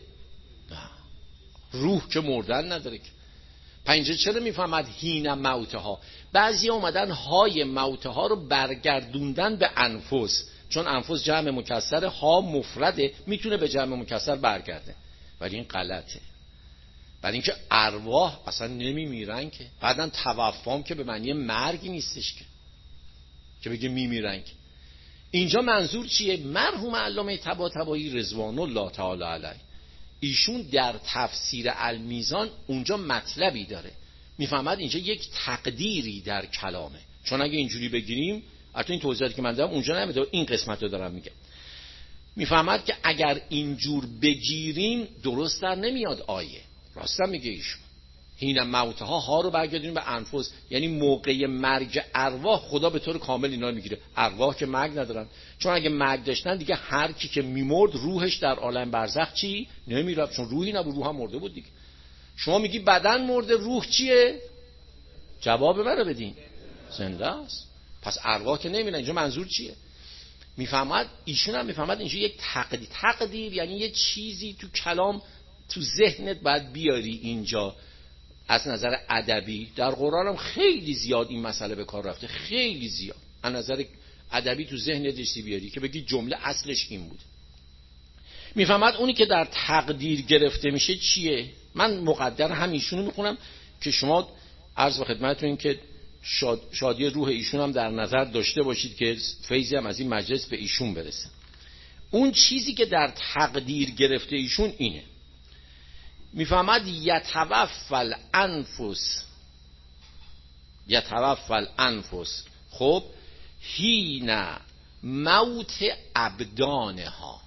روح که مردن نداره که. پنجه چرا میفهمد حین موتها؟ بعضی اومدن های موتها رو برگردوندن به انفس، چون انفس جمع مکسر، ها مفرده، میتونه به جمع مکسر برگرده. ولی این غلطه. برای اینکه ارواح اصلا نمیمیرن که. بعدن توفام که به معنی مرگ نیستش که بگه میمیرن که. اینجا منظور چیه؟ مرحوم علامه طباطبایی رضوان الله تعالی علیه ایشون در تفسیر المیزان اونجا مطلبی داره، میفهمد اینجا یک تقدیری در کلامه. چون اگه اینجوری بگیریم، البته این توضیحاتی که من دارم اونجا نمیده، این قسمت رو دارم میگم، میفهمد که اگر اینجور بگیریم درست در نمیاد آیه. راست میگه ایشون، هین موتها ها رو برگردونیم به انفس، یعنی موقع مرگ ارواح خدا به طور کامل اینا رو میگیره. ارواح که مرگ ندارن، چون اگه مرگ داشتن دیگه هر کی که میمرد روحش در عالم برزخ چی نمیرفت، چون روحی نبود، روح هم مرده بود دیگه. شما میگی بدن مرده، روح چیه؟ جواب منو بدین. زنده است. پس ارواح که نمیرن. اینجا منظور چیه؟ میفهمد ایشون هم میفهمد اینجا یک تقدیر یعنی یه چیزی تو کلام تو ذهنت باید بیاری. اینجا از نظر ادبی در قرآن هم خیلی زیاد این مسئله به کار رفته، خیلی زیاد از نظر ادبی تو ذهنت داشتی بیاری که بگی جمله اصلش این بود. میفهمد اونی که در تقدیر گرفته میشه چیه. من مقدر هم ایشونو میخونم که شما عرض به خدمتتون که شادی روح ایشون هم در نظر داشته باشید که فیضی هم از این مجلس به ایشون برسه. اون چیزی که در تقدیر گرفته ایشون اینه. میفهمد یتوفى الانفس خب حین موت ابدانها.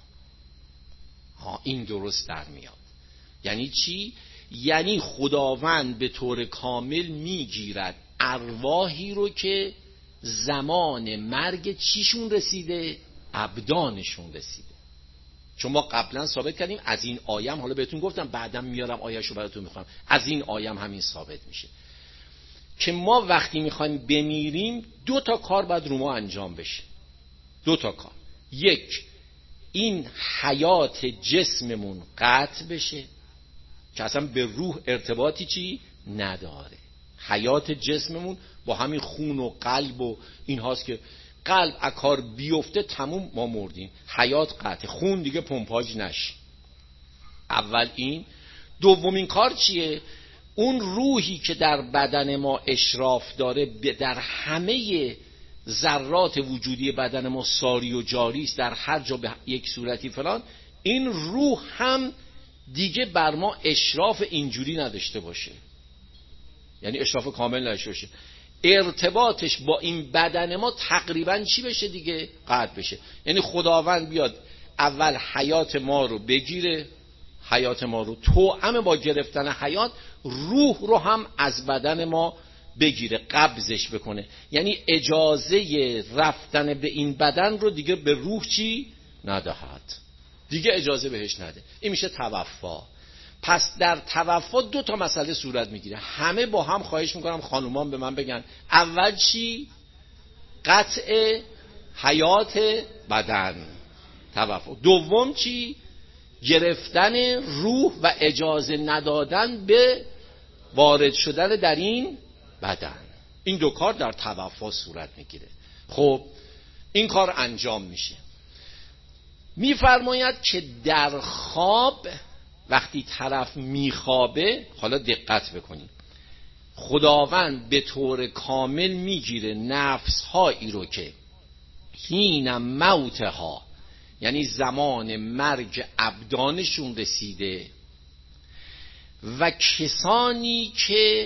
این درست در میاد. یعنی چی؟ یعنی خداوند به طور کامل میگیرد ارواحی رو که زمان مرگ چیشون رسیده؟ ابدانشون رسیده. چون ما قبلا ثابت کردیم از این آیم، حالا بهتون گفتم بعدم میارم آیه‌شو براتون میخوام، از این آیم همین ثابت میشه که ما وقتی میخوایم بمیریم 2 تا کار باید رو ما انجام بشه. 2 تا کار. یک، این حیات جسممون قطع بشه که اصلا به روح ارتباطی چی نداره. حیات جسممون با همین خون و قلب و این هاست که قلب اکار بیفته تموم ما مردیم، حیات قطع، خون دیگه پمپاژ نشه. اول این. دومین کار چیه؟ اون روحی که در بدن ما اشراف داره در همه ذرات وجودی بدن ما ساری و جاری است، در هر جا به یک صورتی فلان، این روح هم دیگه بر ما اشراف اینجوری نداشته باشه، یعنی اشراف کامل نداشته باشه، ارتباطش با این بدن ما تقریبا چی بشه دیگه؟ قطع بشه. یعنی خداوند بیاد اول حیات ما رو بگیره، حیات ما رو توأم با گرفتن حیات روح رو هم از بدن ما بگیره، قبضش بکنه. یعنی اجازه رفتن به این بدن رو دیگه به روح چی ندهد، دیگه اجازه بهش نده. این میشه توفا. پس در توفا 2 تا مسئله صورت میگیره. همه با هم خواهش میکنم خانومان به من بگن. اول چی؟ قطع حیات بدن، توفا. دوم چی؟ گرفتن روح و اجازه ندادن به وارد شدن در این بدن. این 2 کار در توفا صورت میگیره. خب این کار انجام میشه. میفرماید که در خواب وقتی طرف میخوابه، حالا دقت بکنید، خداوند به طور کامل میگیره نفس هایی رو که حین موتها، یعنی زمان مرگ ابدانشون رسیده، و کسانی که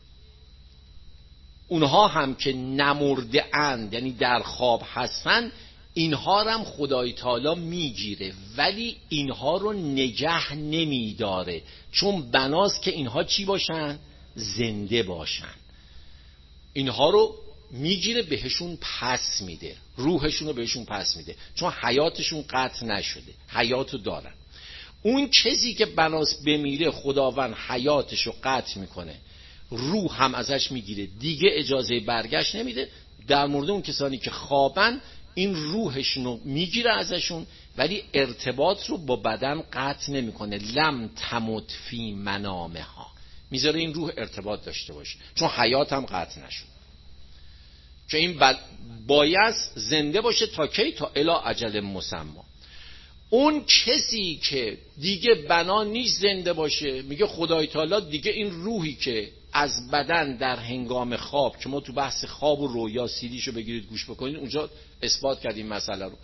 اونها هم که نمرده اند، یعنی در خواب هستن، اینها هم خدای تعالی میگیره، ولی اینها رو نگه نمیداره، چون بناست که اینها چی باشن؟ زنده باشن. اینها رو میگیره بهشون پس میده، روحشون رو بهشون پس میده، چون حیاتشون قطع نشده، حیاتو دارن. اون کسی که بناست بمیره خداوند حیاتش رو قطع میکنه، روح هم ازش میگیره، دیگه اجازه برگشت نمیده. در مورد اون کسانی که خوابن، این روحشون رو میگیره ازشون، ولی ارتباط رو با بدن قطع نمیکنه. لم تمت فی منامها، میذاره این روح ارتباط داشته باشه، چون حیات هم قطع نشد. چون این باید زنده باشه تا کی؟ تا الی اجل مسمى. اون کسی که دیگه بنا نیست زنده باشه، میگه خدای تعالی دیگه این روحی که از بدن در هنگام خواب، که ما تو بحث خواب و رویا سیدیشو بگیرید گوش بکنید، اونجا اثبات کردیم مسئله رو،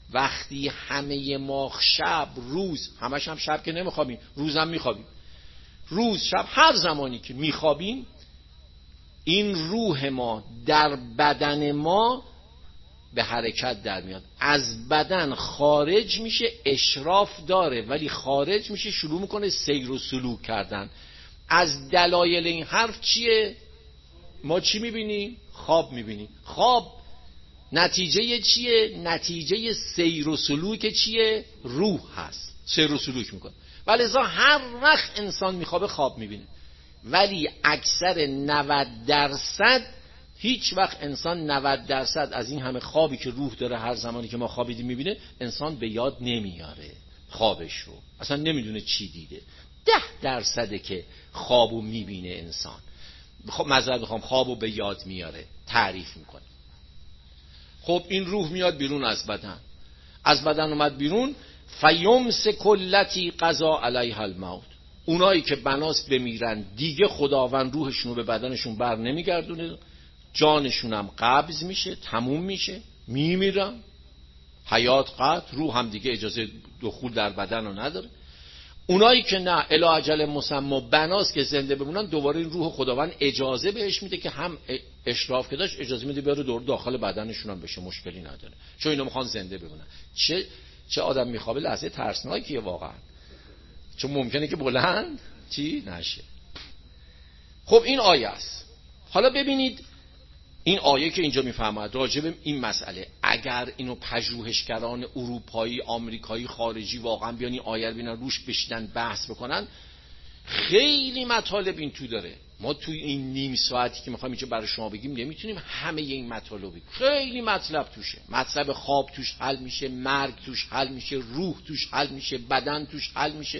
وقتی همه ما شب روز، همش هم شب که نمیخوابیم، روز هم میخوابیم، روز شب هر زمانی که میخوابیم، این روح ما در بدن ما به حرکت در میاد، از بدن خارج میشه، اشراف داره ولی خارج میشه، شروع میکنه سیر و سلوک کردن. از دلایل این حرف چیه؟ ما چی میبینیم؟ خواب میبینیم. خواب نتیجه چیه؟ نتیجه سیر و سلوک چیه؟ روح هست، سیر و سلوک میکنه. ولی هر وقت انسان میخوابه خواب میبینه، ولی اکثر 90% هیچ وقت انسان 90% از این همه خوابی که روح داره هر زمانی که ما خوابیدیم میبینه، انسان به یاد نمیاره خوابش رو، اصلا نمیدونه چی دیده. 10% که خوابو میبینه انسان، معذرت میخوام، خوابو به یاد میاره، تعریف میکنه. خب این روح میاد بیرون از بدن اومد بیرون، فیمسک التی قضا علیها الموت. اونایی که بناست بمیرن دیگه خداوند روحشون رو به بدنشون بر نمیگردونه، جانشون هم قبض میشه، تموم میشه، میمیرن، حیات قطع، روح هم دیگه اجازه دخول در بدن رو نداره. اونایی که نه، الی اجل مسمی، بناست که زنده بمونن، دوباره این روح خداوند اجازه بهش میده که هم اشراف که داشت اجازه میده بیاره داخل بدنشون هم بشه، مشکلی نداره، چون اینا میخوان زنده بمونن. چه آدم میخوابه لحظه ترسناکیه واقعا، چون ممکنه که بلند چی نشه. خب این آیه است. حالا ببینید این آیه که اینجا میفهمد راجع به این مسئله، اگر اینو پژوهشگران اروپایی، آمریکایی، خارجی واقعا بیان این آیه رو ببینن، روش بشینن بحث بکنن، خیلی مطالب این تو داره. ما توی این نیم ساعتی که میخوایم اینجا برای شما بگیم نمیتونیم همه این مطالب بگیم، خیلی مطلب توشه. مطلب خواب توش حل میشه، مرگ توش حل میشه، روح توش حل میشه، بدن توش حل میشه.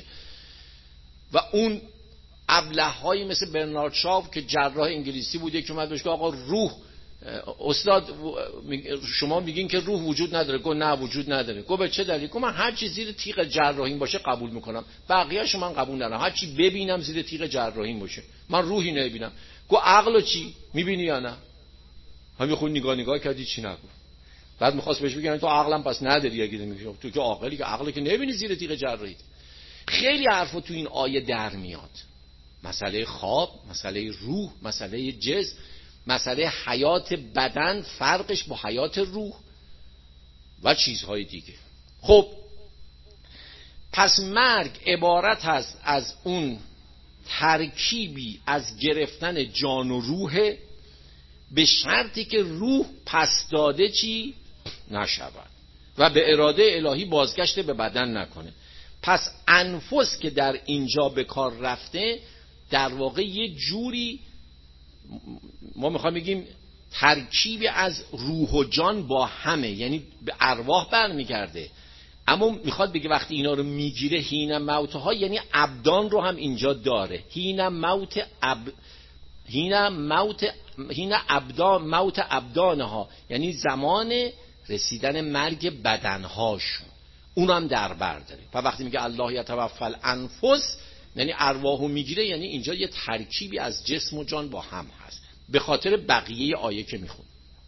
و اون ابله‌هایی مثل برنارد شاو که جراح انگلیسی بوده که اومد بهش گفت آقا روح، استاد شما میگین که روح وجود نداره. گفت نه وجود نداره. گفت به چه دلیل؟ گفت من هر چی زیر تیغ جراحی باشه قبول میکنم، بقیه‌اشو من قبول ندارم. هر چی ببینم زیر تیغ جراحی باشه، من روحی نمیبینم. گفت عقلو چی میبینی یا نه؟ همین خود نگاه کردی چی نگفت. بعد میخواست بهش بگم تو عقلم پس نداری، اگه میگی تو که عاقلی که عقلی که نمیبینی زیر تیغ جراحی. خیلی حرفا تو این آیه در میاد، مسئله خواب، مسئله روح، مسئله جسم، مسئله حیات بدن، فرقش با حیات روح و چیزهای دیگه. خب پس مرگ عبارت هست از اون ترکیبی از گرفتن جان و روح، به شرطی که روح پس داده چی نشود و به اراده الهی بازگشت به بدن نکنه. پس انفس که در اینجا به کار رفته در واقع یه جوری ما میخوایم بگیم ترکیبی از روح و جان با همه، یعنی به ارواح برمیگرده. اما میخواد بگه وقتی اینا رو میگیره هین موتها، یعنی ابدان رو هم اینجا داره. هین موت ابدانها، یعنی زمان رسیدن مرگ بدنهاشون، اون هم در بر داره. و وقتی میگه الله یتوفی الانفس یعنی ارواحو میگیره، یعنی اینجا یه ترکیبی از جسم و جان با هم هست، به خاطر بقیه آیه که میخون.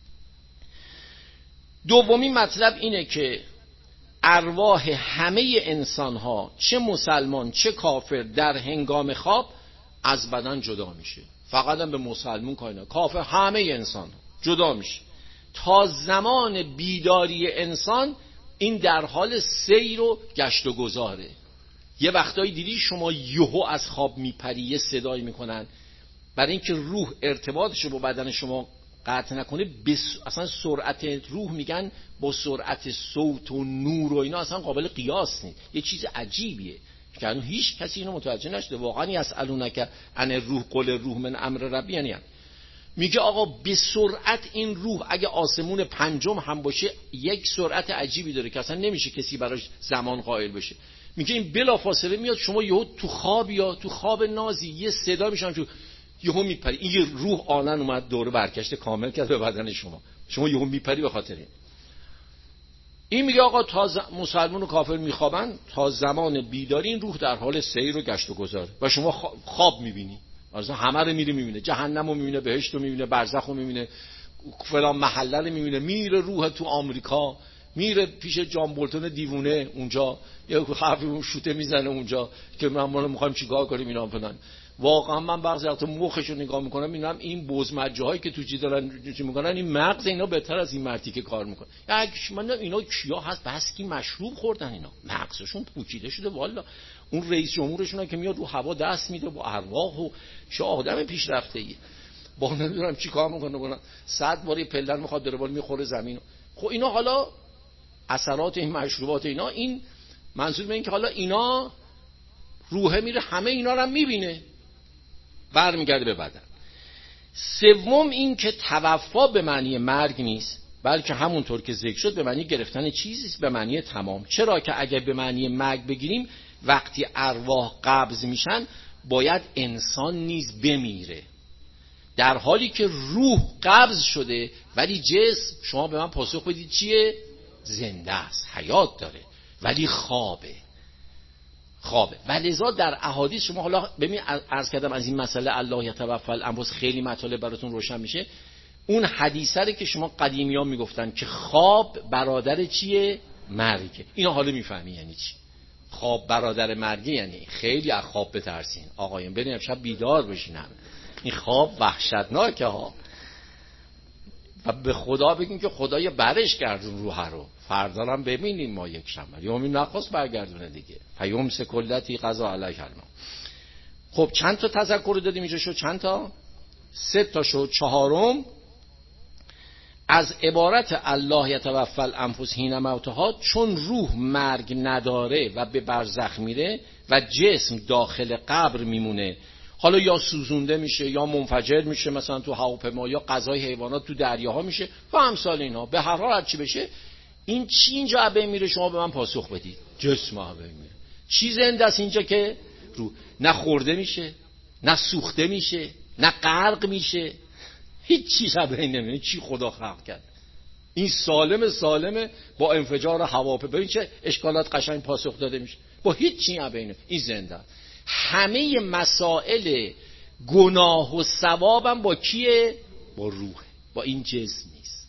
دومی مطلب اینه که ارواح همه انسان ها، چه مسلمان چه کافر، در هنگام خواب از بدن جدا میشه. فقط هم به مسلمان کاری نه، کافر، همه انسان جدا میشه. تا زمان بیداری انسان این در حال سیر و گشت و گذاره. یه وقتایی دیدی شما یهو از خواب میپری، یه صدایی میکنن، برای اینکه روح ارتباطش با بدن شما قطع نکنه، اصلا سرعت روح میگن با سرعت صوت و نور و اینا اصلا قابل قیاس نیست، یه چیز عجیبیه که هیچ کسی اینو متوجه نشده. واقعا یسالونک عن الروح قل الروح من امر ربی، یعنی میگه آقا به سرعت این روح اگه آسمون پنجم هم باشه یک سرعت عجیبی داره که اصلا نمیشه کسی براش زمان قائل بشه. میگه این بلافاصله میاد، شما یهو تو خواب یا تو خواب نازی یه صدا میشن تو یهو میپری، این یه روح آنن اومد دوره برگشت کامل کرد به بدن شما یهو میپری. به خاطر این میگه آقا تا مسلمان و کافر میخوابن، تا زمان بیداری این روح در حال سیر و گشت و گذار و شما خواب میبینی، مثلا همه رو میبینه، جهنم رو میبینه، بهشت رو میبینه، برزخ رو میبینه، فلان محله رو میبینه، میره روح تو آمریکا میره پیش جان بولتون دیوونه اونجا یه حرفی شوته میزنه اونجا که ما میخوایم چیکار کنیم اینا فلان. واقعا من بعضی وقتا مخشو نگاه میکنم میبینم این بزمجه‌هایی که تو چی دارن چی میکنن، این مغز اینا بهتر از این مردی که کار میکنه. من اینا کیا هست بس کی مشروب خوردن، اینا مغزشون پوکیده شده والا. اون رئیس جمهورشون که میاد رو هوا دست میده با ارواح و چه آدم پیشرفته‌ای، با نمیدونم چی کار میکنه 100 باری پلن میخواد بره بالا میخوره زمین. خب اینا حالا اثرات این مشروبات اینا، این منظور به این که حالا اینا روحه میره همه اینا رو هم میبینه برمیگرده به بدن. سوم این که توفا به معنی مرگ نیست، بلکه همونطور که ذکر شد به معنی گرفتن چیزی است، به معنی تمام. چرا که اگر به معنی مرگ بگیریم وقتی ارواح قبض میشن باید انسان نیز بمیره، در حالی که روح قبض شده ولی جسم، شما به من پاسخ بدید چیه؟ زنده است، حیات داره ولی خوابه. و لذا در احادیث شما حالا ببین عرض کردم از این مسئله الله یتوفی الانفس خیلی مطالب براتون روشن میشه. اون حدیثه رو که شما قدیمی‌ها میگفتن که خواب برادر چیه؟ مرگه. اینا حالا میفهمی یعنی چی؟ خواب برادر مرگه یعنی خیلی از خواب بترسین آقایون، برین امشب بیدار بشین. این خواب وحشتناکه ها. و به خدا بگیم که خدای برش گردون روح رو، فردا هم ببینیم ما یک شنبه یومی نخواست برگردونه دیگه. پیوم سکلتی قضا علیه الموت. خب چند تا تذکر دادیم اینجا؟ شد چند تا؟ 3 تا شد. چهارم از عبارت الله یتوفی الانفس حین موتها، چون روح مرگ نداره و به برزخ میره و جسم داخل قبر میمونه، حالا یا سوزونده میشه یا منفجر میشه مثلا تو هواپیما، یا غذای حیوانات تو دریاها میشه و امثال اینا، به هر حال هر چی بشه این چی اینجا عبه میره؟ شما به من پاسخ بدید. جسم عبه میره. چی زنده است اینجا که رو نه خورده میشه نه سوخته میشه نه غرق میشه، هیچ چیز عبه نمیره. چی خدا خلق کرد؟ این سالمه با انفجار هواپیما. ببین چه اشکالات قشنگ پاسخ داده میشه. با هیچ چی عبه نمیره. این زنده. همه مسائل گناه و ثوابم با کیه؟ با روح، با این جسم نیست.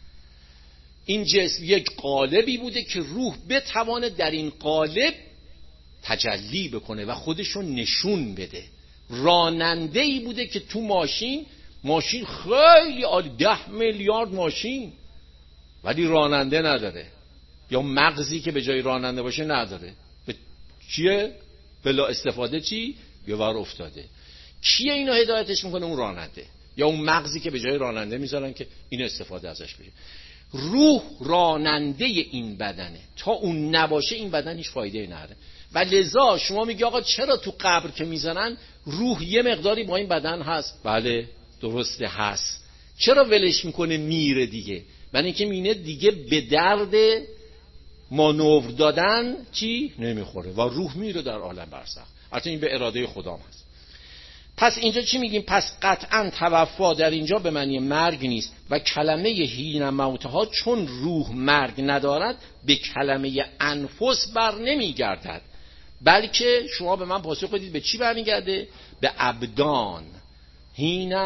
این جسم یک قالبی بوده که روح بتوانه در این قالب تجلی بکنه و خودشون نشون بده. راننده‌ای بوده که تو ماشین خیلی عالی، 10 میلیارد ماشین، ولی راننده نداره، یا مغزی که به جای راننده باشه نداره. چیه؟ بلا استفاده چی؟ یه ور افتاده. کیه اینو هدایتش میکنه؟ اون راننده، یا اون مغزی که به جای راننده میذارن که این استفاده ازش بشه. روح راننده این بدنه، تا اون نباشه این بدن هیچ فایده نداره. و لذا شما میگی آقا چرا تو قبر که میزنن روح یه مقداری با این بدن هست؟ بله درسته هست. چرا ولش میکنه میره دیگه؟ برای اینکه مینه دیگه به درد مانور دادن چی نمیخوره و روح میره در عالم برزخ. البته این به اراده خدا هست. پس اینجا چی میگیم؟ پس قطعا توفا در اینجا به معنی مرگ نیست و کلمه حین موتها چون روح مرگ ندارد به کلمه انفس بر نمیگردد، بلکه شما به من پاسخ بدید به چی برمیگرده؟ به ابدان. حین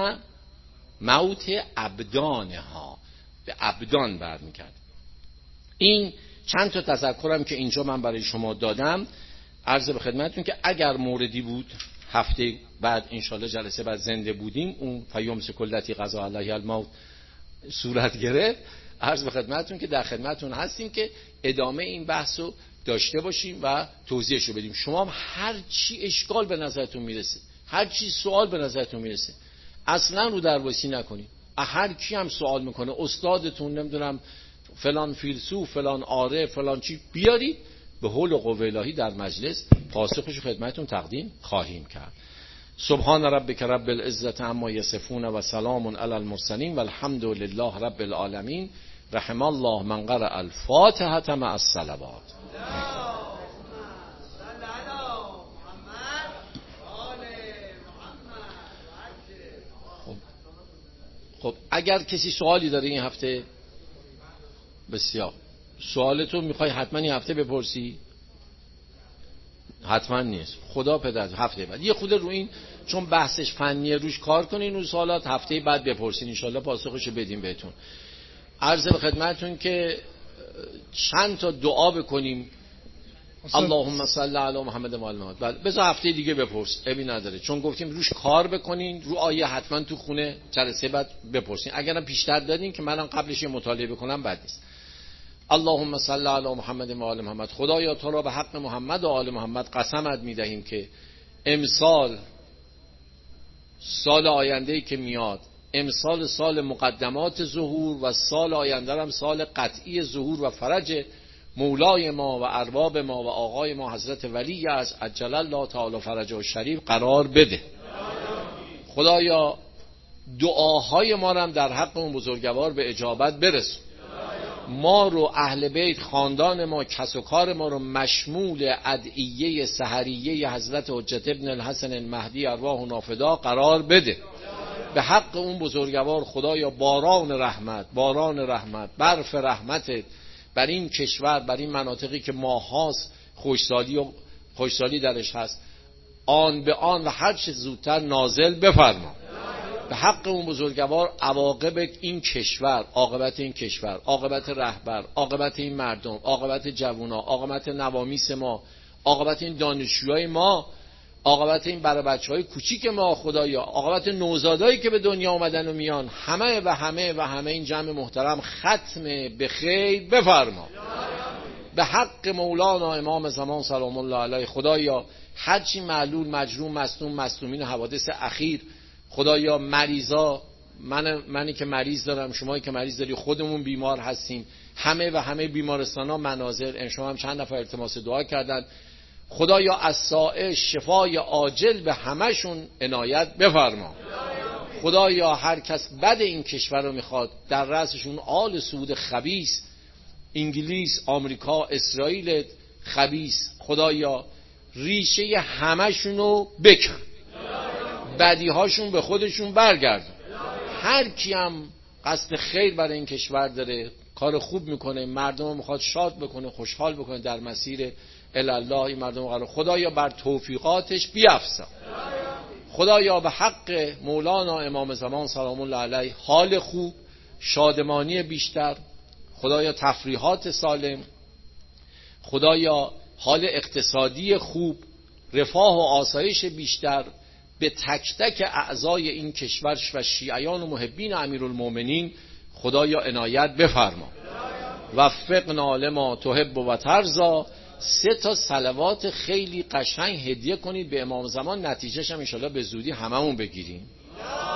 موت ابدانها، به ابدان برمیگرده. این چند تا تذکرم که اینجا من برای شما دادم، عرض به خدمتتون که اگر موردی بود هفته بعد انشالله جلسه بعد زنده بودیم اون پیام سکلتی قضا علیه الموت صورت گرفت، عرض به خدمتتون که در خدمتتون هستیم که ادامه این بحثو داشته باشیم و توضیحشو بدیم. شما هم هر چی اشکال به نظرتون میرسه، هر چی سوال به نظرتون میرسه، اصلا رو درواسی نکنید. هر کی هم سوال میکنه، استادتون نمیدونم فلان فیلسوف فلان عارف فلان چی، بیارید به حول و قوه الهی در مجلس پاسخش خدمتتون تقدیم خواهیم کرد. سبحان ربک رب العزة عما یصفون و سلام علی المرسلین و الحمد لله رب العالمین. رحم الله من قرأ الفاتحة مع الصلوات. خب اگر کسی سوالی داره این هفته، بسیار سوالتو میخوای حتما این هفته بپرسی؟ حتما نیست. خدا پدر هفته بعد یه خود رو این، چون بحثش فنیه، روش کار کنین اون سوالات هفته بعد بپرسین، انشالله پاسخشو بدیم بهتون. عرض به خدمتتون که چند تا دعا بکنیم. اللهم صل علی محمد و آل محمد. بله بذار هفته دیگه بپرس، ابی نداره، چون گفتیم روش کار بکنین، رو آیه حتما تو خونه جلسه بعد بپرسین. اگرم پیشتر دادین که منم قبلش یه مطالعه بکنم بد نیست. اللهم صل علی محمد و آل محمد. خدایا تو را به حق محمد و آل محمد قسمت میدهیم که امسال سال آینده‌ای که میاد، امسال سال مقدمات ظهور و سال آینده هم سال قطعی ظهور و فرج مولای ما و ارباب ما و آقای ما حضرت ولی از عجل الله تعالی فرجه و شریف قرار بده. خدایا دعاهای ما را هم در حق اون بزرگوار به اجابت برسون. ما رو اهل بیت، خاندان ما، کس و کار ما رو مشمول ادعیه سحریه حضرت حجت ابن الحسن المهدی ارواح نافدا قرار بده. به حق اون بزرگوار خدایا باران رحمت برف رحمتت بر این کشور، بر این مناطقی که ماهاست خوشسالی درش هست، آن به آن و هر چه زودتر نازل بفرما. به حق اون بزرگوار عواقب این کشور، عاقبت این کشور، عاقبت رهبر، عاقبت این مردم، عاقبت جوونا، عاقبت نوامیس ما، عاقبت این دانشجوهای ما، عاقبت این برای بچهای کوچیک ما، خدایا عاقبت نوزادایی که به دنیا آمدن و میان، همه این جمع محترم ختم به خیر بفرما. به حق مولانا امام زمان سلام الله علیه خدایا هرچی معلول مجروم مصدومین حوادث اخیر، خدایا مریضا، منی که مریض دارم، شمایی که مریض داری، خودمون بیمار هستیم، همه بیمارستان ها مناظر، شما هم چند نفر التماس دعا کردن، خدایا از سائه شفای عاجل به همشون عنایت بفرما. خدایا هر کس بد این کشور رو میخواد، در رأسشون آل سعود خبیث، انگلیس، آمریکا، اسرائیل خبیث، خدایا ریشه همشونو بکن، بدیهاشون به خودشون برگردن. هر کی هم قصد خیر برای این کشور داره، کار خوب میکنه، مردم رو میخواد شاد بکنه، خوشحال بکنه در مسیر الله، این مردم قرار خدایا بر توفیقاتش بیفزا. خدایا به حق مولانا امام زمان سلام الله علیه حال خوب، شادمانی بیشتر، خدایا تفریحات سالم، خدایا حال اقتصادی خوب، رفاه و آسایش بیشتر به تک تک اعضای این کشور و شیعیان و محبین امیرالمومنین خدایا عنایت بفرما. وفقنا لما تحب و ترضا. 3 صلوات خیلی قشنگ هدیه کنید به امام زمان، نتیجهش هم انشالله به زودی هممون بگیریم.